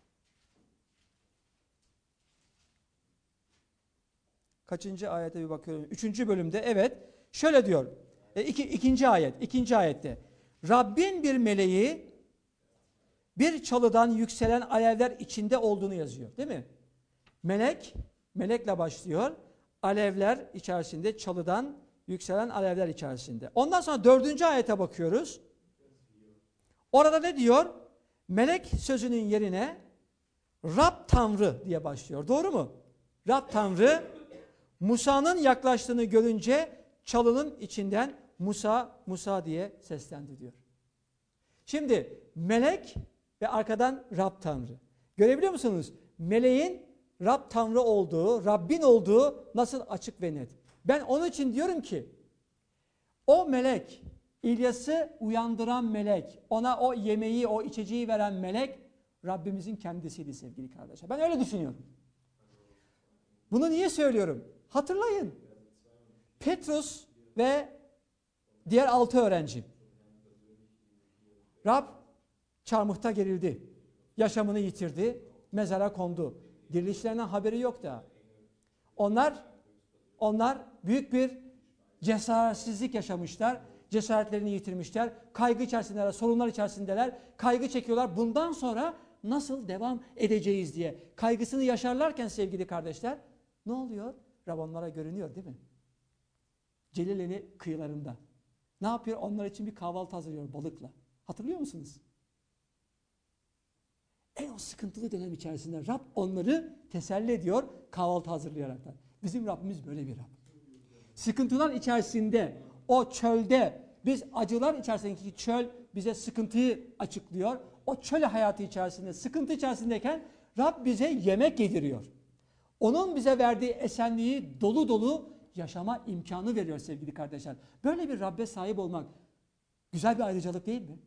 Kaçıncı ayete bir bakıyorum. Üçüncü bölümde, evet. Şöyle diyor. E, iki, ikinci ayet. İkinci ayette. Rabbin bir meleği bir çalıdan yükselen alevler içinde olduğunu yazıyor. Değil mi? Melek, melekle başlıyor. Alevler içerisinde, çalıdan yükselen alevler içerisinde. Ondan sonra dördüncü ayete bakıyoruz. Orada ne diyor? Melek sözünün yerine Rab Tanrı diye başlıyor. Doğru mu? Rab Tanrı Musa'nın yaklaştığını görünce çalının içinden Musa, Musa diye seslendi diyor. Şimdi melek ve arkadan Rab Tanrı. Görebiliyor musunuz? Meleğin Rab Tanrı olduğu, Rabbin olduğu nasıl açık ve net. Ben onun için diyorum ki o melek, İlyas'ı uyandıran melek, ona o yemeği, o içeceği veren melek Rabbimizin kendisiydi sevgili kardeşler. Ben öyle düşünüyorum. Bunu niye söylüyorum? Hatırlayın. Petrus ve diğer altı öğrenci. Rab çarmıhta gerildi. Yaşamını yitirdi. Mezara kondu. Dirilişlerinden haberi yok da. Onlar onlar büyük bir cesaretsizlik yaşamışlar. cesaretlerini yitirmişler. Kaygı içerisindeler, sorunlar içerisindeler. Kaygı çekiyorlar. Bundan sonra nasıl devam edeceğiz diye. Kaygısını yaşarlarken sevgili kardeşler ne oluyor? Rab onlara görünüyor değil mi? Celileli kıyılarında. Ne yapıyor? Onlar için bir kahvaltı hazırlıyor balıkla. Hatırlıyor musunuz? En o sıkıntılı dönem içerisinde Rab onları teselli ediyor kahvaltı hazırlayaraktan. Bizim Rabbimiz böyle bir Rab. Sıkıntılar içerisinde, o çölde, biz acılar içerisindeki çöl bize sıkıntıyı açıklıyor. O çöl hayatı içerisinde, sıkıntı içerisindeyken Rab bize yemek yediriyor. Onun bize verdiği esenliği dolu dolu yaşama imkanı veriyor sevgili kardeşler. Böyle bir Rabbe sahip olmak güzel bir ayrıcalık değil mi?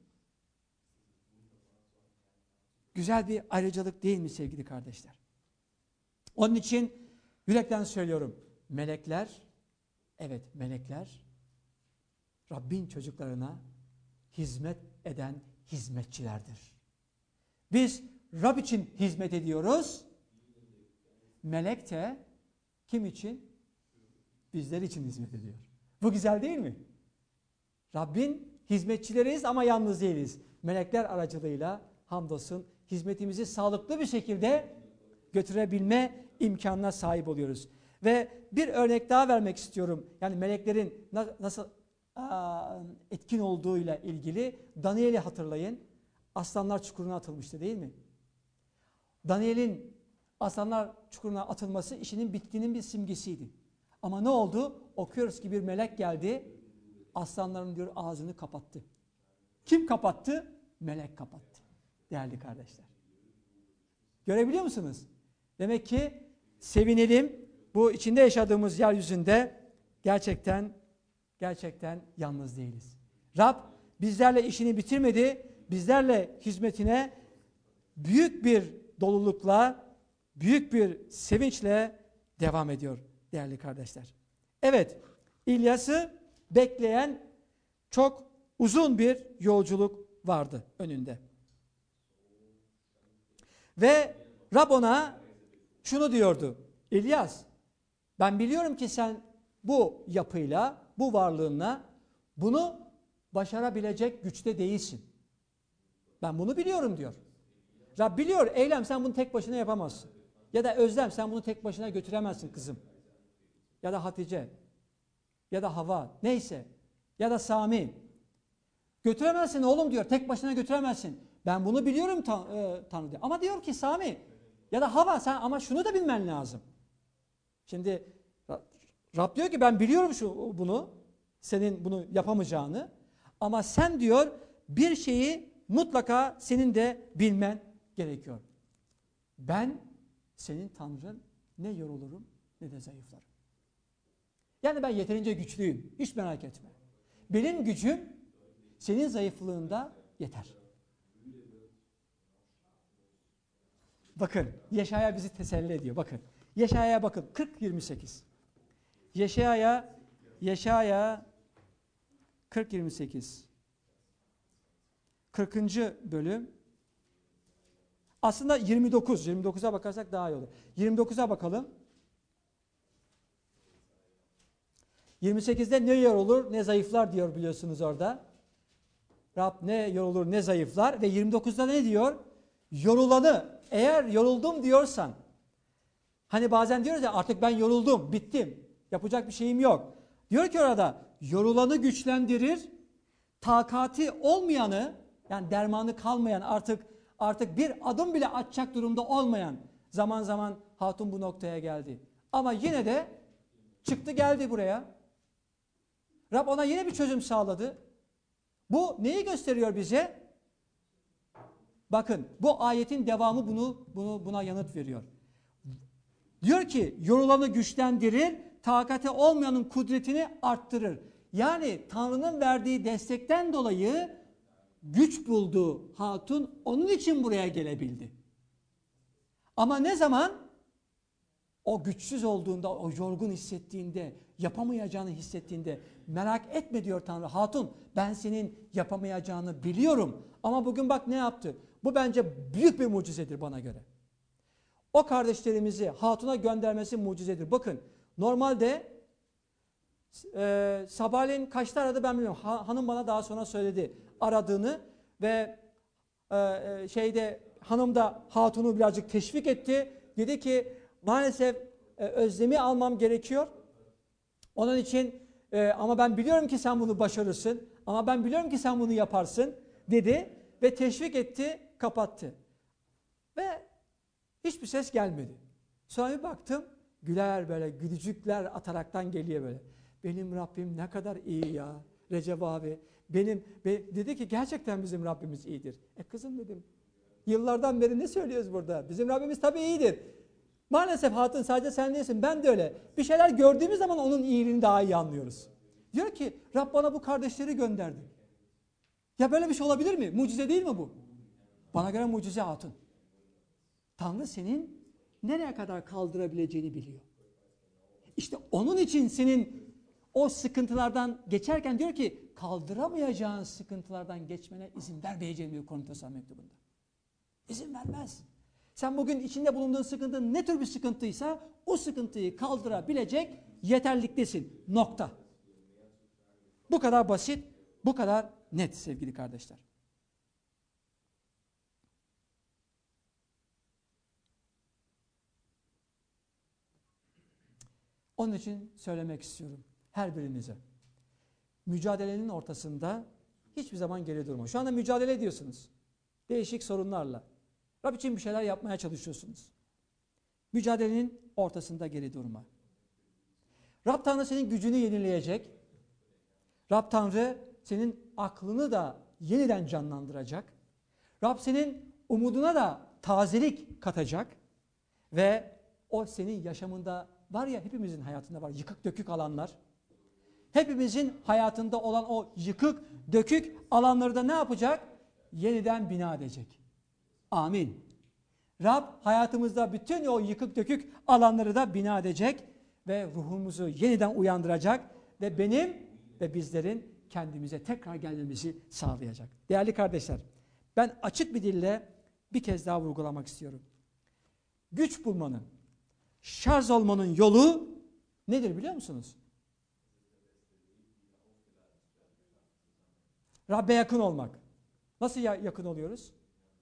Güzel bir ayrıcalık değil mi sevgili kardeşler? Onun için yürekten söylüyorum. Melekler, evet melekler, Rabbin çocuklarına hizmet eden hizmetçilerdir. Biz Rab için hizmet ediyoruz. Melek de kim için? Bizler için hizmet ediyor. Bu güzel değil mi? Rabbin hizmetçileriyiz ama yalnız değiliz. Melekler aracılığıyla hamdolsun hizmetimizi sağlıklı bir şekilde götürebilme imkanına sahip oluyoruz. Ve bir örnek daha vermek istiyorum. Yani meleklerin nasıl etkin olduğuyla ilgili Daniel'i hatırlayın. Aslanlar çukuruna atılmıştı değil mi? Daniel'in aslanlar çukuruna atılması işinin bittiğinin bir simgesiydi. Ama ne oldu? Okuyoruz ki bir melek geldi. Aslanların diyor ağzını kapattı. Kim kapattı? Melek kapattı. Değerli kardeşler. Görebiliyor musunuz? Demek ki sevinelim. Bu içinde yaşadığımız yeryüzünde gerçekten gerçekten yalnız değiliz. Rab bizlerle işini bitirmedi. Bizlerle hizmetine büyük bir dolulukla, büyük bir sevinçle devam ediyor değerli kardeşler. Evet, İlyas'ı bekleyen çok uzun bir yolculuk vardı önünde. Ve Rab ona şunu diyordu. İlyas, ben biliyorum ki sen bu yapıyla, bu varlığınla bunu başarabilecek güçte değilsin. Ben bunu biliyorum diyor. Rab biliyor, Eylem sen bunu tek başına yapamazsın. Ya da Özlem sen bunu tek başına götüremezsin kızım. Ya da Hatice. Ya da Hava. Neyse. Ya da Sami. Götüremezsin oğlum diyor. Tek başına götüremezsin. Ben bunu biliyorum tan e, Tanrı diyor. Ama diyor ki Sami ya da Hava sen ama şunu da bilmen lazım. Şimdi Rab diyor ki ben biliyorum şu bunu. Senin bunu yapamayacağını. Ama sen diyor bir şeyi mutlaka senin de bilmen gerekiyor. Ben senin Tanrın ne yorulurum ne de zayıflarım. Yani ben yeterince güçlüyüm. Hiç merak etme. Benim gücüm senin zayıflığında yeter. Bakın Yeşaya bizi teselli ediyor. Bakın Yeşaya'ya bakın kırk yirmi sekiz. Yeşaya Yeşaya kırk yirmi sekiz. kırkıncı bölüm. Aslında yirmi dokuz. yirmi dokuza bakarsak daha iyi olur. yirmi dokuza bakalım. yirmi sekizde ne yorulur ne zayıflar diyor biliyorsunuz orada. Rab ne yorulur ne zayıflar ve yirmi dokuzda ne diyor? Yorulanı eğer yoruldum diyorsan hani bazen diyoruz ya artık ben yoruldum bittim yapacak bir şeyim yok. Diyor ki orada yorulanı güçlendirir takati olmayanı yani dermanı kalmayan artık artık bir adım bile atacak durumda olmayan zaman zaman hatun bu noktaya geldi. Ama yine de çıktı geldi buraya. Rab ona yine bir çözüm sağladı. Bu neyi gösteriyor bize? Bakın bu ayetin devamı bunu, bunu buna yanıt veriyor. Diyor ki yorulanı güçlendirir, takati olmayanın kudretini arttırır. Yani Tanrı'nın verdiği destekten dolayı güç buldu hatun onun için buraya gelebildi. Ama ne zaman? O güçsüz olduğunda, o yorgun hissettiğinde, yapamayacağını hissettiğinde merak etme diyor Tanrı. Hatun ben senin yapamayacağını biliyorum. Ama bugün bak ne yaptı? Bu bence büyük bir mucizedir bana göre. O kardeşlerimizi hatuna göndermesi mucizedir. Bakın normalde e, sabahleyin kaçta aradı ben bilmiyorum. Ha, hanım bana daha sonra söyledi aradığını ve e, şeyde hanım da hatunu birazcık teşvik etti. Dedi ki maalesef e, Özlem'i almam gerekiyor. Onun için e, ama ben biliyorum ki sen bunu başarırsın. Ama ben biliyorum ki sen bunu yaparsın dedi ve teşvik etti, kapattı. Ve hiçbir ses gelmedi. Sonra bir baktım güler böyle gülücükler ataraktan geliyor böyle. Benim Rabbim ne kadar iyi ya Recep abi. Benim be, dedi ki gerçekten bizim Rabbimiz iyidir. E kızım dedim. Yıllardan beri ne söylüyoruz burada? Bizim Rabbimiz tabii iyidir. Maalesef hatun sadece sen değilsin. Ben de öyle. Bir şeyler gördüğümüz zaman onun iyiliğini daha iyi anlıyoruz. Diyor ki Rab bana bu kardeşleri gönderdi. Ya böyle bir şey olabilir mi? Mucize değil mi bu? Bana göre mucize hatun. Tanrı senin nereye kadar kaldırabileceğini biliyor. İşte onun için senin o sıkıntılardan geçerken diyor ki kaldıramayacağın sıkıntılardan geçmene izin vermeyeceğim diyor Korintos mektubunda. İzin vermez. Sen bugün içinde bulunduğun sıkıntı ne tür bir sıkıntıysa o sıkıntıyı kaldırabilecek yeterliktesin. Nokta. Bu kadar basit, bu kadar net sevgili kardeşler. Onun için söylemek istiyorum her birinize. Mücadelenin ortasında hiçbir zaman geri durma. Şu anda mücadele ediyorsunuz. Değişik sorunlarla. Rab için bir şeyler yapmaya çalışıyorsunuz. Mücadelenin ortasında geri durma. Rab Tanrı senin gücünü yenileyecek. Rab Tanrı senin aklını da yeniden canlandıracak. Rab senin umuduna da tazelik katacak. Ve o senin yaşamında var ya hepimizin hayatında var yıkık dökük alanlar. Hepimizin hayatında olan o yıkık dökük alanları da ne yapacak? Yeniden bina edecek. Amin. Rab hayatımızda bütün o yıkık dökük alanları da bina edecek ve ruhumuzu yeniden uyandıracak ve benim ve bizlerin kendimize tekrar gelmemizi sağlayacak. Değerli kardeşler, ben açık bir dille bir kez daha vurgulamak istiyorum. Güç bulmanın, şarj olmanın yolu nedir biliyor musunuz? Rabbe yakın olmak. Nasıl yakın oluyoruz?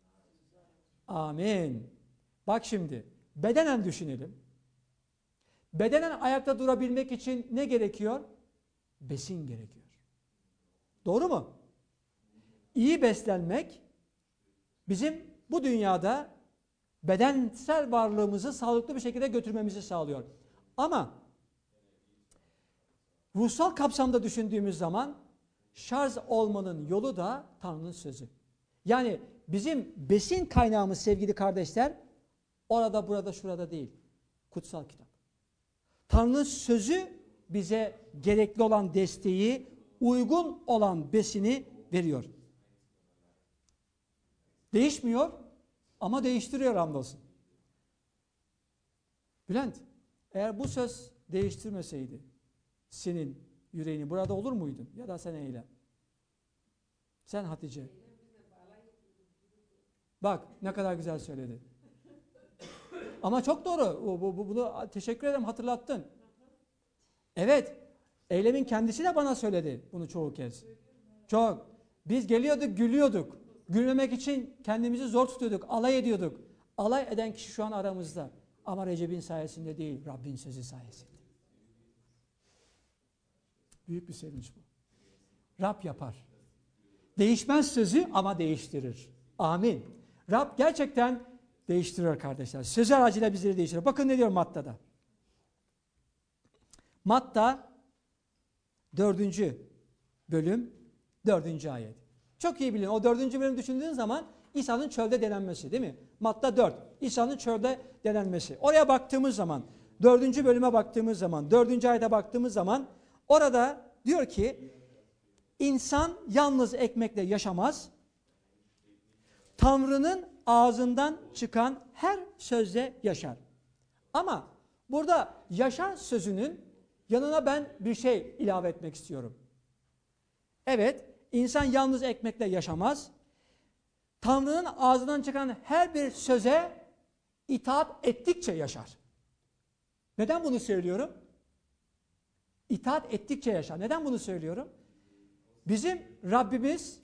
Amin. Bak şimdi, bedenen düşünelim. Bedenen ayakta durabilmek için ne gerekiyor? Besin gerekiyor. Doğru mu? İyi beslenmek bizim bu dünyada bedensel varlığımızı sağlıklı bir şekilde götürmemizi sağlıyor. Ama ruhsal kapsamda düşündüğümüz zaman şarj olmanın yolu da Tanrı'nın sözü. Yani bizim besin kaynağımız sevgili kardeşler orada burada şurada değil. Kutsal kitap. Tanrı'nın sözü bize gerekli olan desteği, uygun olan besini veriyor. Değişmiyor ama değiştiriyor hamdolsun. Bülent, eğer bu söz değiştirmeseydi senin yüreğini burada olur muydun? Ya da sen Eylem. Sen Hatice. Bak ne kadar güzel söyledi. Ama çok doğru. Bu, bu, bunu teşekkür ederim hatırlattın. Evet. Eylem'in kendisi de bana söyledi bunu çoğu kez. Çok. Biz geliyorduk gülüyorduk. Gülmemek için kendimizi zor tutuyorduk. Alay ediyorduk. Alay eden kişi şu an aramızda. Ama Recep'in sayesinde değil. Rabbin sözü sayesinde. Büyük bir sevinç bu. Rab yapar. Değişmez sözü ama değiştirir. Amin. Rab gerçekten değiştiriyor kardeşler. Sözü aracıyla bizleri değiştiriyor. Bakın ne diyor Matta'da. Matta dördüncü bölüm dördüncü ayet. Çok iyi bilin. O dördüncü bölüm düşündüğün zaman İsa'nın çölde denenmesi değil mi? Matta dört. İsa'nın çölde denenmesi. Oraya baktığımız zaman, dördüncü bölüme baktığımız zaman, dördüncü ayete baktığımız zaman orada diyor ki insan yalnız ekmekle yaşamaz. Tanrı'nın ağzından çıkan her sözle yaşar. Ama burada yaşar sözünün yanına ben bir şey ilave etmek istiyorum. Evet, insan yalnız ekmekle yaşamaz. Tanrı'nın ağzından çıkan her bir söze itaat ettikçe yaşar. Neden bunu söylüyorum? İtaat ettikçe yaşar. Neden bunu söylüyorum? Bizim Rabbimiz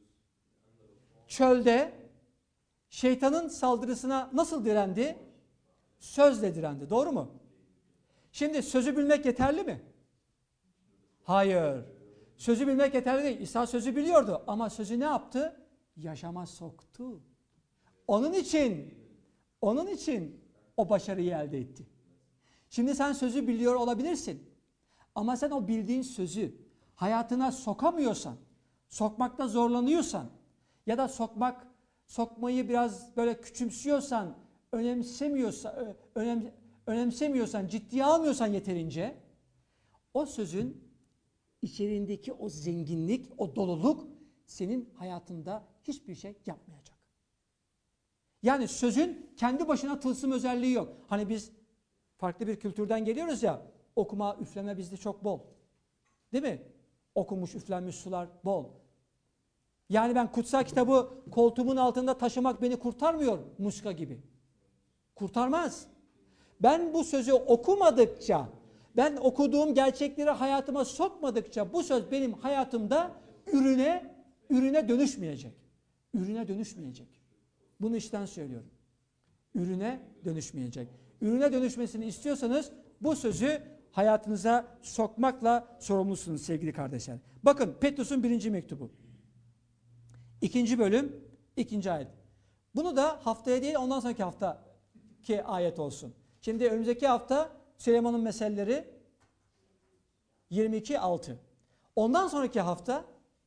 çölde şeytanın saldırısına nasıl direndi? Sözle direndi. Doğru mu? Şimdi sözü bilmek yeterli mi? Hayır. Sözü bilmek yeterli değil. İsa sözü biliyordu ama sözü ne yaptı? Yaşama soktu. Onun için, onun için o başarıyı elde etti. Şimdi sen sözü biliyor olabilirsin. Ama sen o bildiğin sözü hayatına sokamıyorsan, sokmakta zorlanıyorsan ya da sokmak, sokmayı biraz böyle küçümsüyorsan, önemsemiyorsan, önem, önemsemiyorsan, ciddiye almıyorsan yeterince, o sözün içeriğindeki o zenginlik, o doluluk senin hayatında hiçbir şey yapmayacak. Yani sözün kendi başına tılsım özelliği yok. Hani biz farklı bir kültürden geliyoruz ya, okuma, üfleme bizde çok bol. Değil mi? Okunmuş, üflenmiş sular bol. Yani ben kutsal kitabı koltuğumun altında taşımak beni kurtarmıyor muska gibi. Kurtarmaz. Ben bu sözü okumadıkça, ben okuduğum gerçekleri hayatıma sokmadıkça bu söz benim hayatımda ürüne, ürüne dönüşmeyecek. Ürüne dönüşmeyecek. Bunu işten söylüyorum. Ürüne dönüşmeyecek. Ürüne dönüşmesini istiyorsanız bu sözü hayatınıza sokmakla sorumlusunuz sevgili kardeşler. Bakın Petrus'un birinci mektubu. İkinci bölüm, ikinci ayet. Bunu da haftaya değil ondan sonraki haftaki ayet olsun. Şimdi önümüzdeki hafta Süleyman'ın meseleleri yirmi iki altı. Ondan sonraki hafta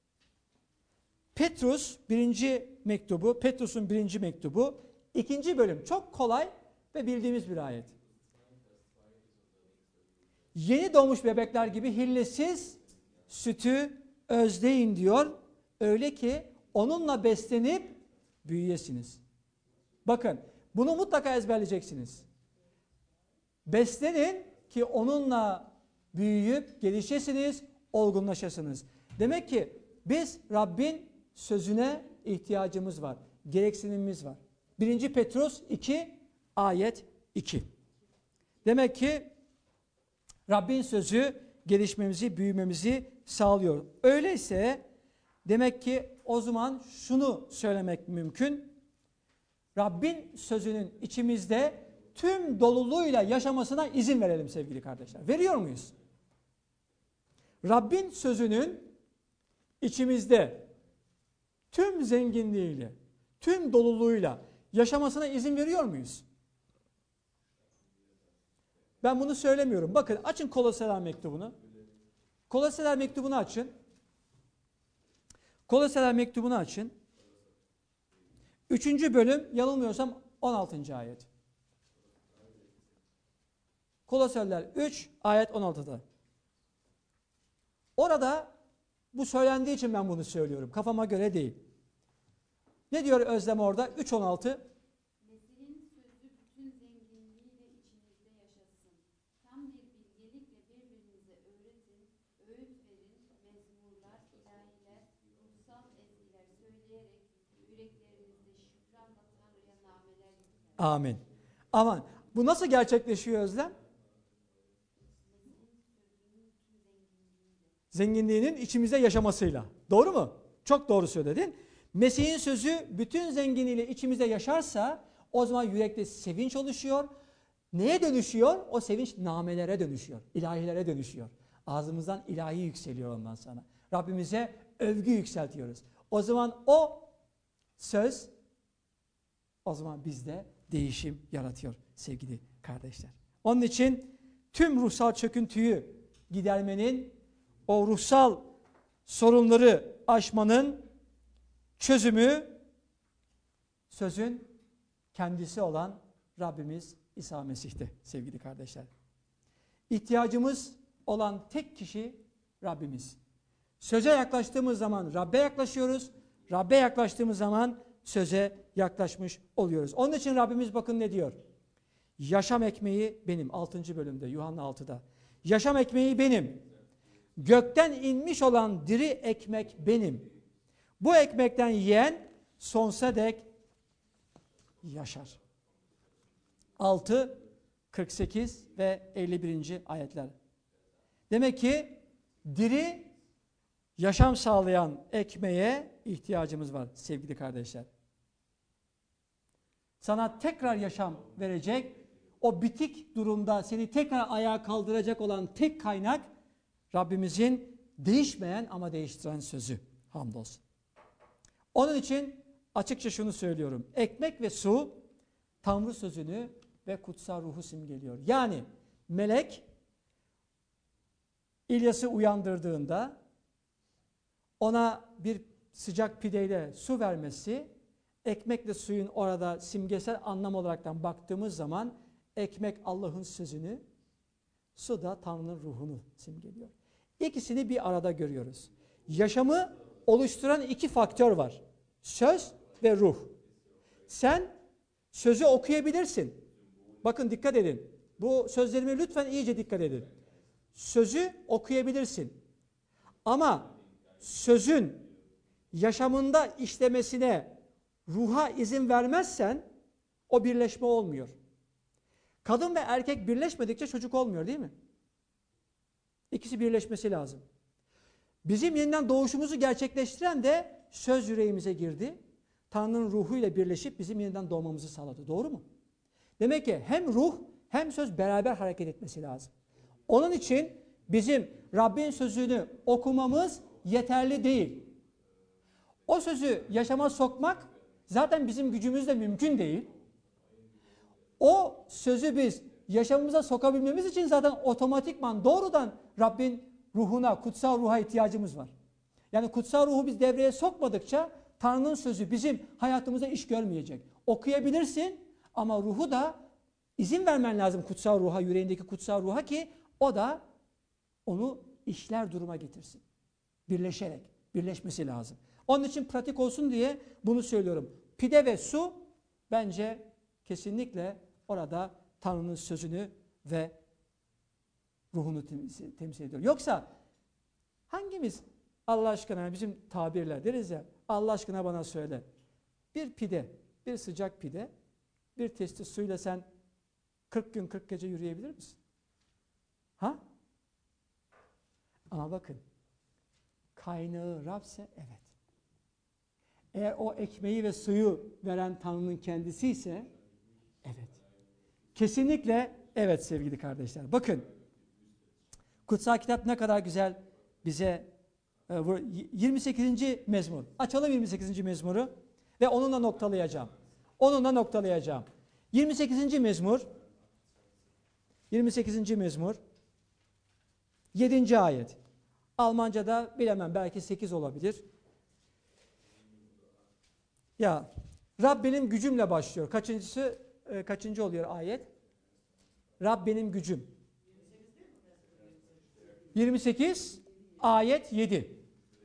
Petrus birinci mektubu, Petrus'un birinci mektubu, ikinci bölüm çok kolay ve bildiğimiz bir ayet. Yeni doğmuş bebekler gibi hillesiz sütü özleyin diyor. Öyle ki onunla beslenip büyüyesiniz. Bakın bunu mutlaka ezberleyeceksiniz. Beslenin ki onunla büyüyüp gelişesiniz, olgunlaşasınız. Demek ki biz Rabbin sözüne ihtiyacımız var. Gereksinimimiz var. birinci Petrus iki ayet iki. Demek ki Rabbin sözü gelişmemizi, büyümemizi sağlıyor. Öyleyse demek ki o zaman şunu söylemek mümkün. Rabbin sözünün içimizde tüm doluluğuyla yaşamasına izin verelim sevgili kardeşler. Veriyor muyuz? Rabbin sözünün içimizde tüm zenginliğiyle, tüm doluluğuyla yaşamasına izin veriyor muyuz? Ben bunu söylemiyorum. Bakın açın Kolosyalar mektubunu. Kolosyalar mektubunu açın. Kolosyalar mektubunu açın. Üçüncü bölüm yanılmıyorsam on altıncı ayet. Kolosyalılar üç ayet on altıda. Orada bu söylendiği için ben bunu söylüyorum. Kafama göre değil. Ne diyor Özlem orada? üç on altı. Mesih'in sözü bütün zenginliğiyle içinizde yaşasın. Tam bir bilgelikle birbirinize öğretin, öğüt verin, mezmurlar, ilahiler, ruhsal ezgiler söyleyerek yüreklerinizde şükranla Tanrı'ya nameler getirin. Amin. Aman. Bu nasıl gerçekleşiyor Özlem? Zenginliğinin içimizde yaşamasıyla. Doğru mu? Çok doğru söyledin. Mesih'in sözü bütün zenginliğiyle içimizde yaşarsa o zaman yürekte sevinç oluşuyor. Neye dönüşüyor? O sevinç namelere dönüşüyor. İlahilere dönüşüyor. Ağzımızdan ilahi yükseliyor ondan sonra. Rabbimize övgü yükseltiyoruz. O zaman o söz o zaman bizde değişim yaratıyor sevgili kardeşler. Onun için tüm ruhsal çöküntüyü gidermenin, o ruhsal sorunları aşmanın çözümü sözün kendisi olan Rabbimiz İsa Mesih'te sevgili kardeşler. İhtiyacımız olan tek kişi Rabbimiz. Söze yaklaştığımız zaman Rabbe yaklaşıyoruz. Rabbe yaklaştığımız zaman söze yaklaşmış oluyoruz. Onun için Rabbimiz bakın ne diyor? Yaşam ekmeği benim. altıncı bölümde Yuhanna altıda. Yaşam ekmeği benim. Gökten inmiş olan diri ekmek benim. Bu ekmekten yiyen sonsuza dek yaşar. altı, kırk sekiz ve elli birinci ayetler. Demek ki diri yaşam sağlayan ekmeğe ihtiyacımız var sevgili kardeşler. Sana tekrar yaşam verecek, o bitik durumda seni tekrar ayağa kaldıracak olan tek kaynak Rabbimizin değişmeyen ama değiştiren sözü. Hamdolsun. Onun için açıkça şunu söylüyorum. Ekmek ve su Tanrı sözünü ve kutsal ruhu simgeliyor. Yani melek İlyas'ı uyandırdığında ona bir sıcak pideyle su vermesi, ekmekle suyun orada simgesel anlam olaraktan baktığımız zaman ekmek Allah'ın sözünü, su da Tanrı'nın ruhunu simgeliyor. İkisini bir arada görüyoruz. Yaşamı oluşturan iki faktör var. Söz ve ruh. Sen sözü okuyabilirsin. Bakın dikkat edin. Bu sözlerime lütfen iyice dikkat edin. Sözü okuyabilirsin. Ama sözün yaşamında işlemesine ruha izin vermezsen o birleşme olmuyor. Kadın ve erkek birleşmedikçe çocuk olmuyor değil mi? İkisi birleşmesi lazım. Bizim yeniden doğuşumuzu gerçekleştiren de söz yüreğimize girdi. Tanrı'nın ruhuyla birleşip bizim yeniden doğmamızı sağladı. Doğru mu? Demek ki hem ruh hem söz beraber hareket etmesi lazım. Onun için bizim Rabbin sözünü okumamız yeterli değil. O sözü yaşama sokmak zaten bizim gücümüzle mümkün değil. O sözü biz yaşamımıza sokabilmemiz için zaten otomatikman doğrudan Rabbin ruhuna, kutsal ruha ihtiyacımız var. Yani kutsal ruhu biz devreye sokmadıkça Tanrı'nın sözü bizim hayatımıza iş görmeyecek. Okuyabilirsin ama ruhu da izin vermen lazım kutsal ruha, yüreğindeki kutsal ruha ki o da onu işler duruma getirsin. Birleşerek, birleşmesi lazım. Onun için pratik olsun diye bunu söylüyorum. Pide ve su bence kesinlikle orada Tanrı'nın sözünü ve ruhunu temsil ediyor. Yoksa hangimiz Allah aşkına bizim tabirler deriz ya Allah aşkına bana söyle. Bir pide, bir sıcak pide, bir testi suyla sen kırk gün kırk gece yürüyebilir misin? Ha? Ama bakın kaynağı Rab'se evet. Eğer o ekmeği ve suyu veren Tanrı'nın kendisi ise evet. Kesinlikle evet sevgili kardeşler. Bakın kutsal kitap ne kadar güzel bize yirmi sekizinci mezmur. Açalım yirmi sekizinci mezmuru ve onunla noktalayacağım. Onunla noktalayacağım. yirmi sekizinci mezmur yirmi sekizinci mezmur yedinci ayet. Almanca'da bilemem belki sekiz olabilir. Ya Rab benim gücümle başlıyor. Kaçıncısı e, kaçıncı oluyor ayet? Rab benim gücüm. yirmi sekiz ayet yedi.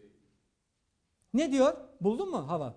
Ne diyor? Buldun mu Hava?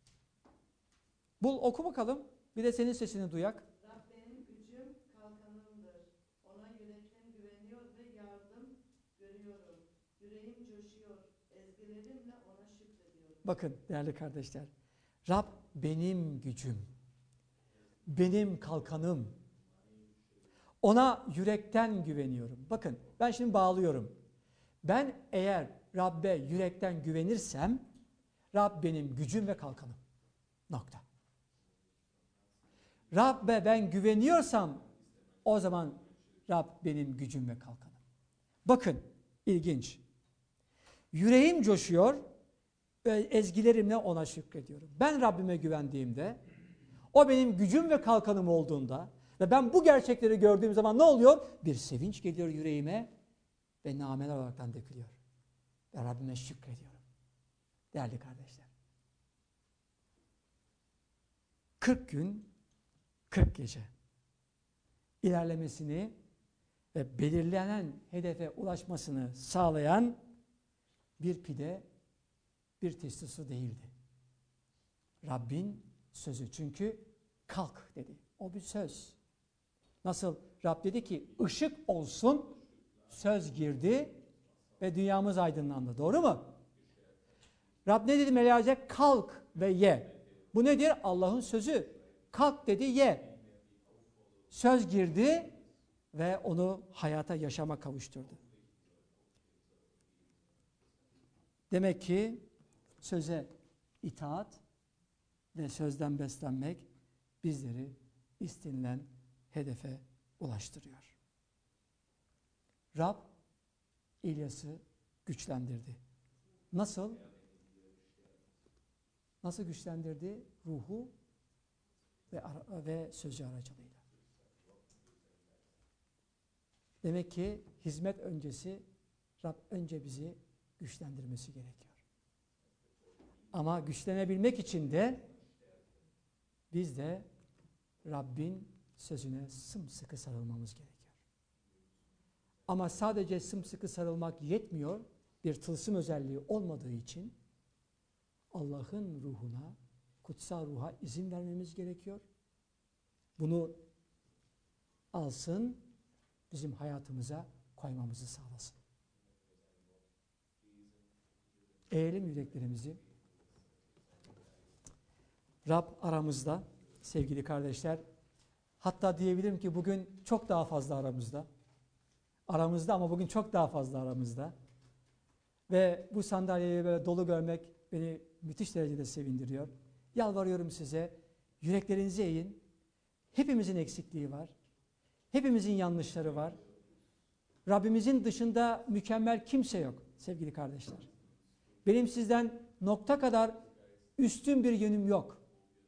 Bul oku bakalım. Bir de senin sesini duyak. Rab benim gücüm, kalkanımdır. Ona yürekten güveniyor ve yardım görüyorum. Yüreğim coşuyor. Ezgilerimle ona şükrediyorum. Bakın değerli kardeşler. Rab benim gücüm. Benim kalkanım. Ona yürekten güveniyorum. Bakın ben şimdi bağlıyorum. Ben eğer Rab'be yürekten güvenirsem Rab benim gücüm ve kalkanım. Nokta. Rab'be ben güveniyorsam o zaman Rab benim gücüm ve kalkanım. Bakın ilginç. Yüreğim coşuyor ve ezgilerimle ona şükrediyorum. Ben Rabbime güvendiğimde o benim gücüm ve kalkanım olduğunda ve ben bu gerçekleri gördüğüm zaman ne oluyor? Bir sevinç geliyor yüreğime ve nameler olaraktan dökülüyor. Ve Rabbime şükrediyorum. Değerli kardeşler. kırk gün, kırk gece ilerlemesini ve belirlenen hedefe ulaşmasını sağlayan bir pide, bir testi su değildi. Rabbin sözü. Çünkü kalk dedi. O bir söz. Nasıl Rab dedi ki ışık olsun, söz girdi ve dünyamız aydınlandı. Doğru mu? Rab ne dedi Melaike? Kalk ve ye. Bu nedir? Allah'ın sözü. Kalk dedi, ye. Söz girdi ve onu hayata, yaşama kavuşturdu. Demek ki söze itaat ve sözden beslenmek bizleri istenilen hedefe ulaştırıyor. Rab İlyas'ı güçlendirdi. Nasıl? Nasıl güçlendirdi? Ruhu ve, ve sözü aracılığıyla. Demek ki hizmet öncesi Rab önce bizi güçlendirmesi gerekiyor. Ama güçlenebilmek için de biz de Rabbin sözüne sımsıkı sarılmamız gerekiyor. Ama sadece sımsıkı sarılmak yetmiyor. Bir tılsım özelliği olmadığı için Allah'ın ruhuna, kutsal ruha izin vermemiz gerekiyor. Bunu alsın, bizim hayatımıza koymamızı sağlasın. Eğelim yüreklerimizi. Rab aramızda sevgili kardeşler. Hatta diyebilirim ki bugün çok daha fazla aramızda. Aramızda ama bugün çok daha fazla aramızda. Ve bu sandalyeyi böyle dolu görmek beni müthiş derecede sevindiriyor. Yalvarıyorum size, yüreklerinizi eğin. Hepimizin eksikliği var. Hepimizin yanlışları var. Rabbimizin dışında mükemmel kimse yok sevgili kardeşler. Benim sizden nokta kadar üstün bir yönüm yok.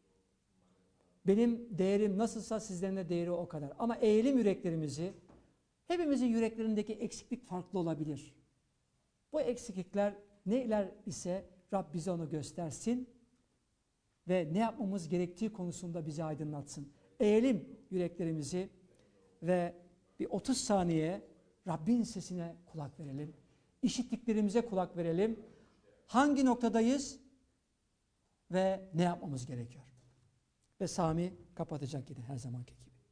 Benim değerim nasılsa sizlerin de değeri o kadar. Ama eğilim yüreklerimizi, hepimizin yüreklerindeki eksiklik farklı olabilir. Bu eksiklikler neler ise Rab bize onu göstersin ve ne yapmamız gerektiği konusunda bizi aydınlatsın. Eğelim yüreklerimizi ve bir otuz saniye Rabbin sesine kulak verelim. İşittiklerimize kulak verelim. Hangi noktadayız ve ne yapmamız gerekiyor? Ve Sami kapatacak yine her zamanki gibi.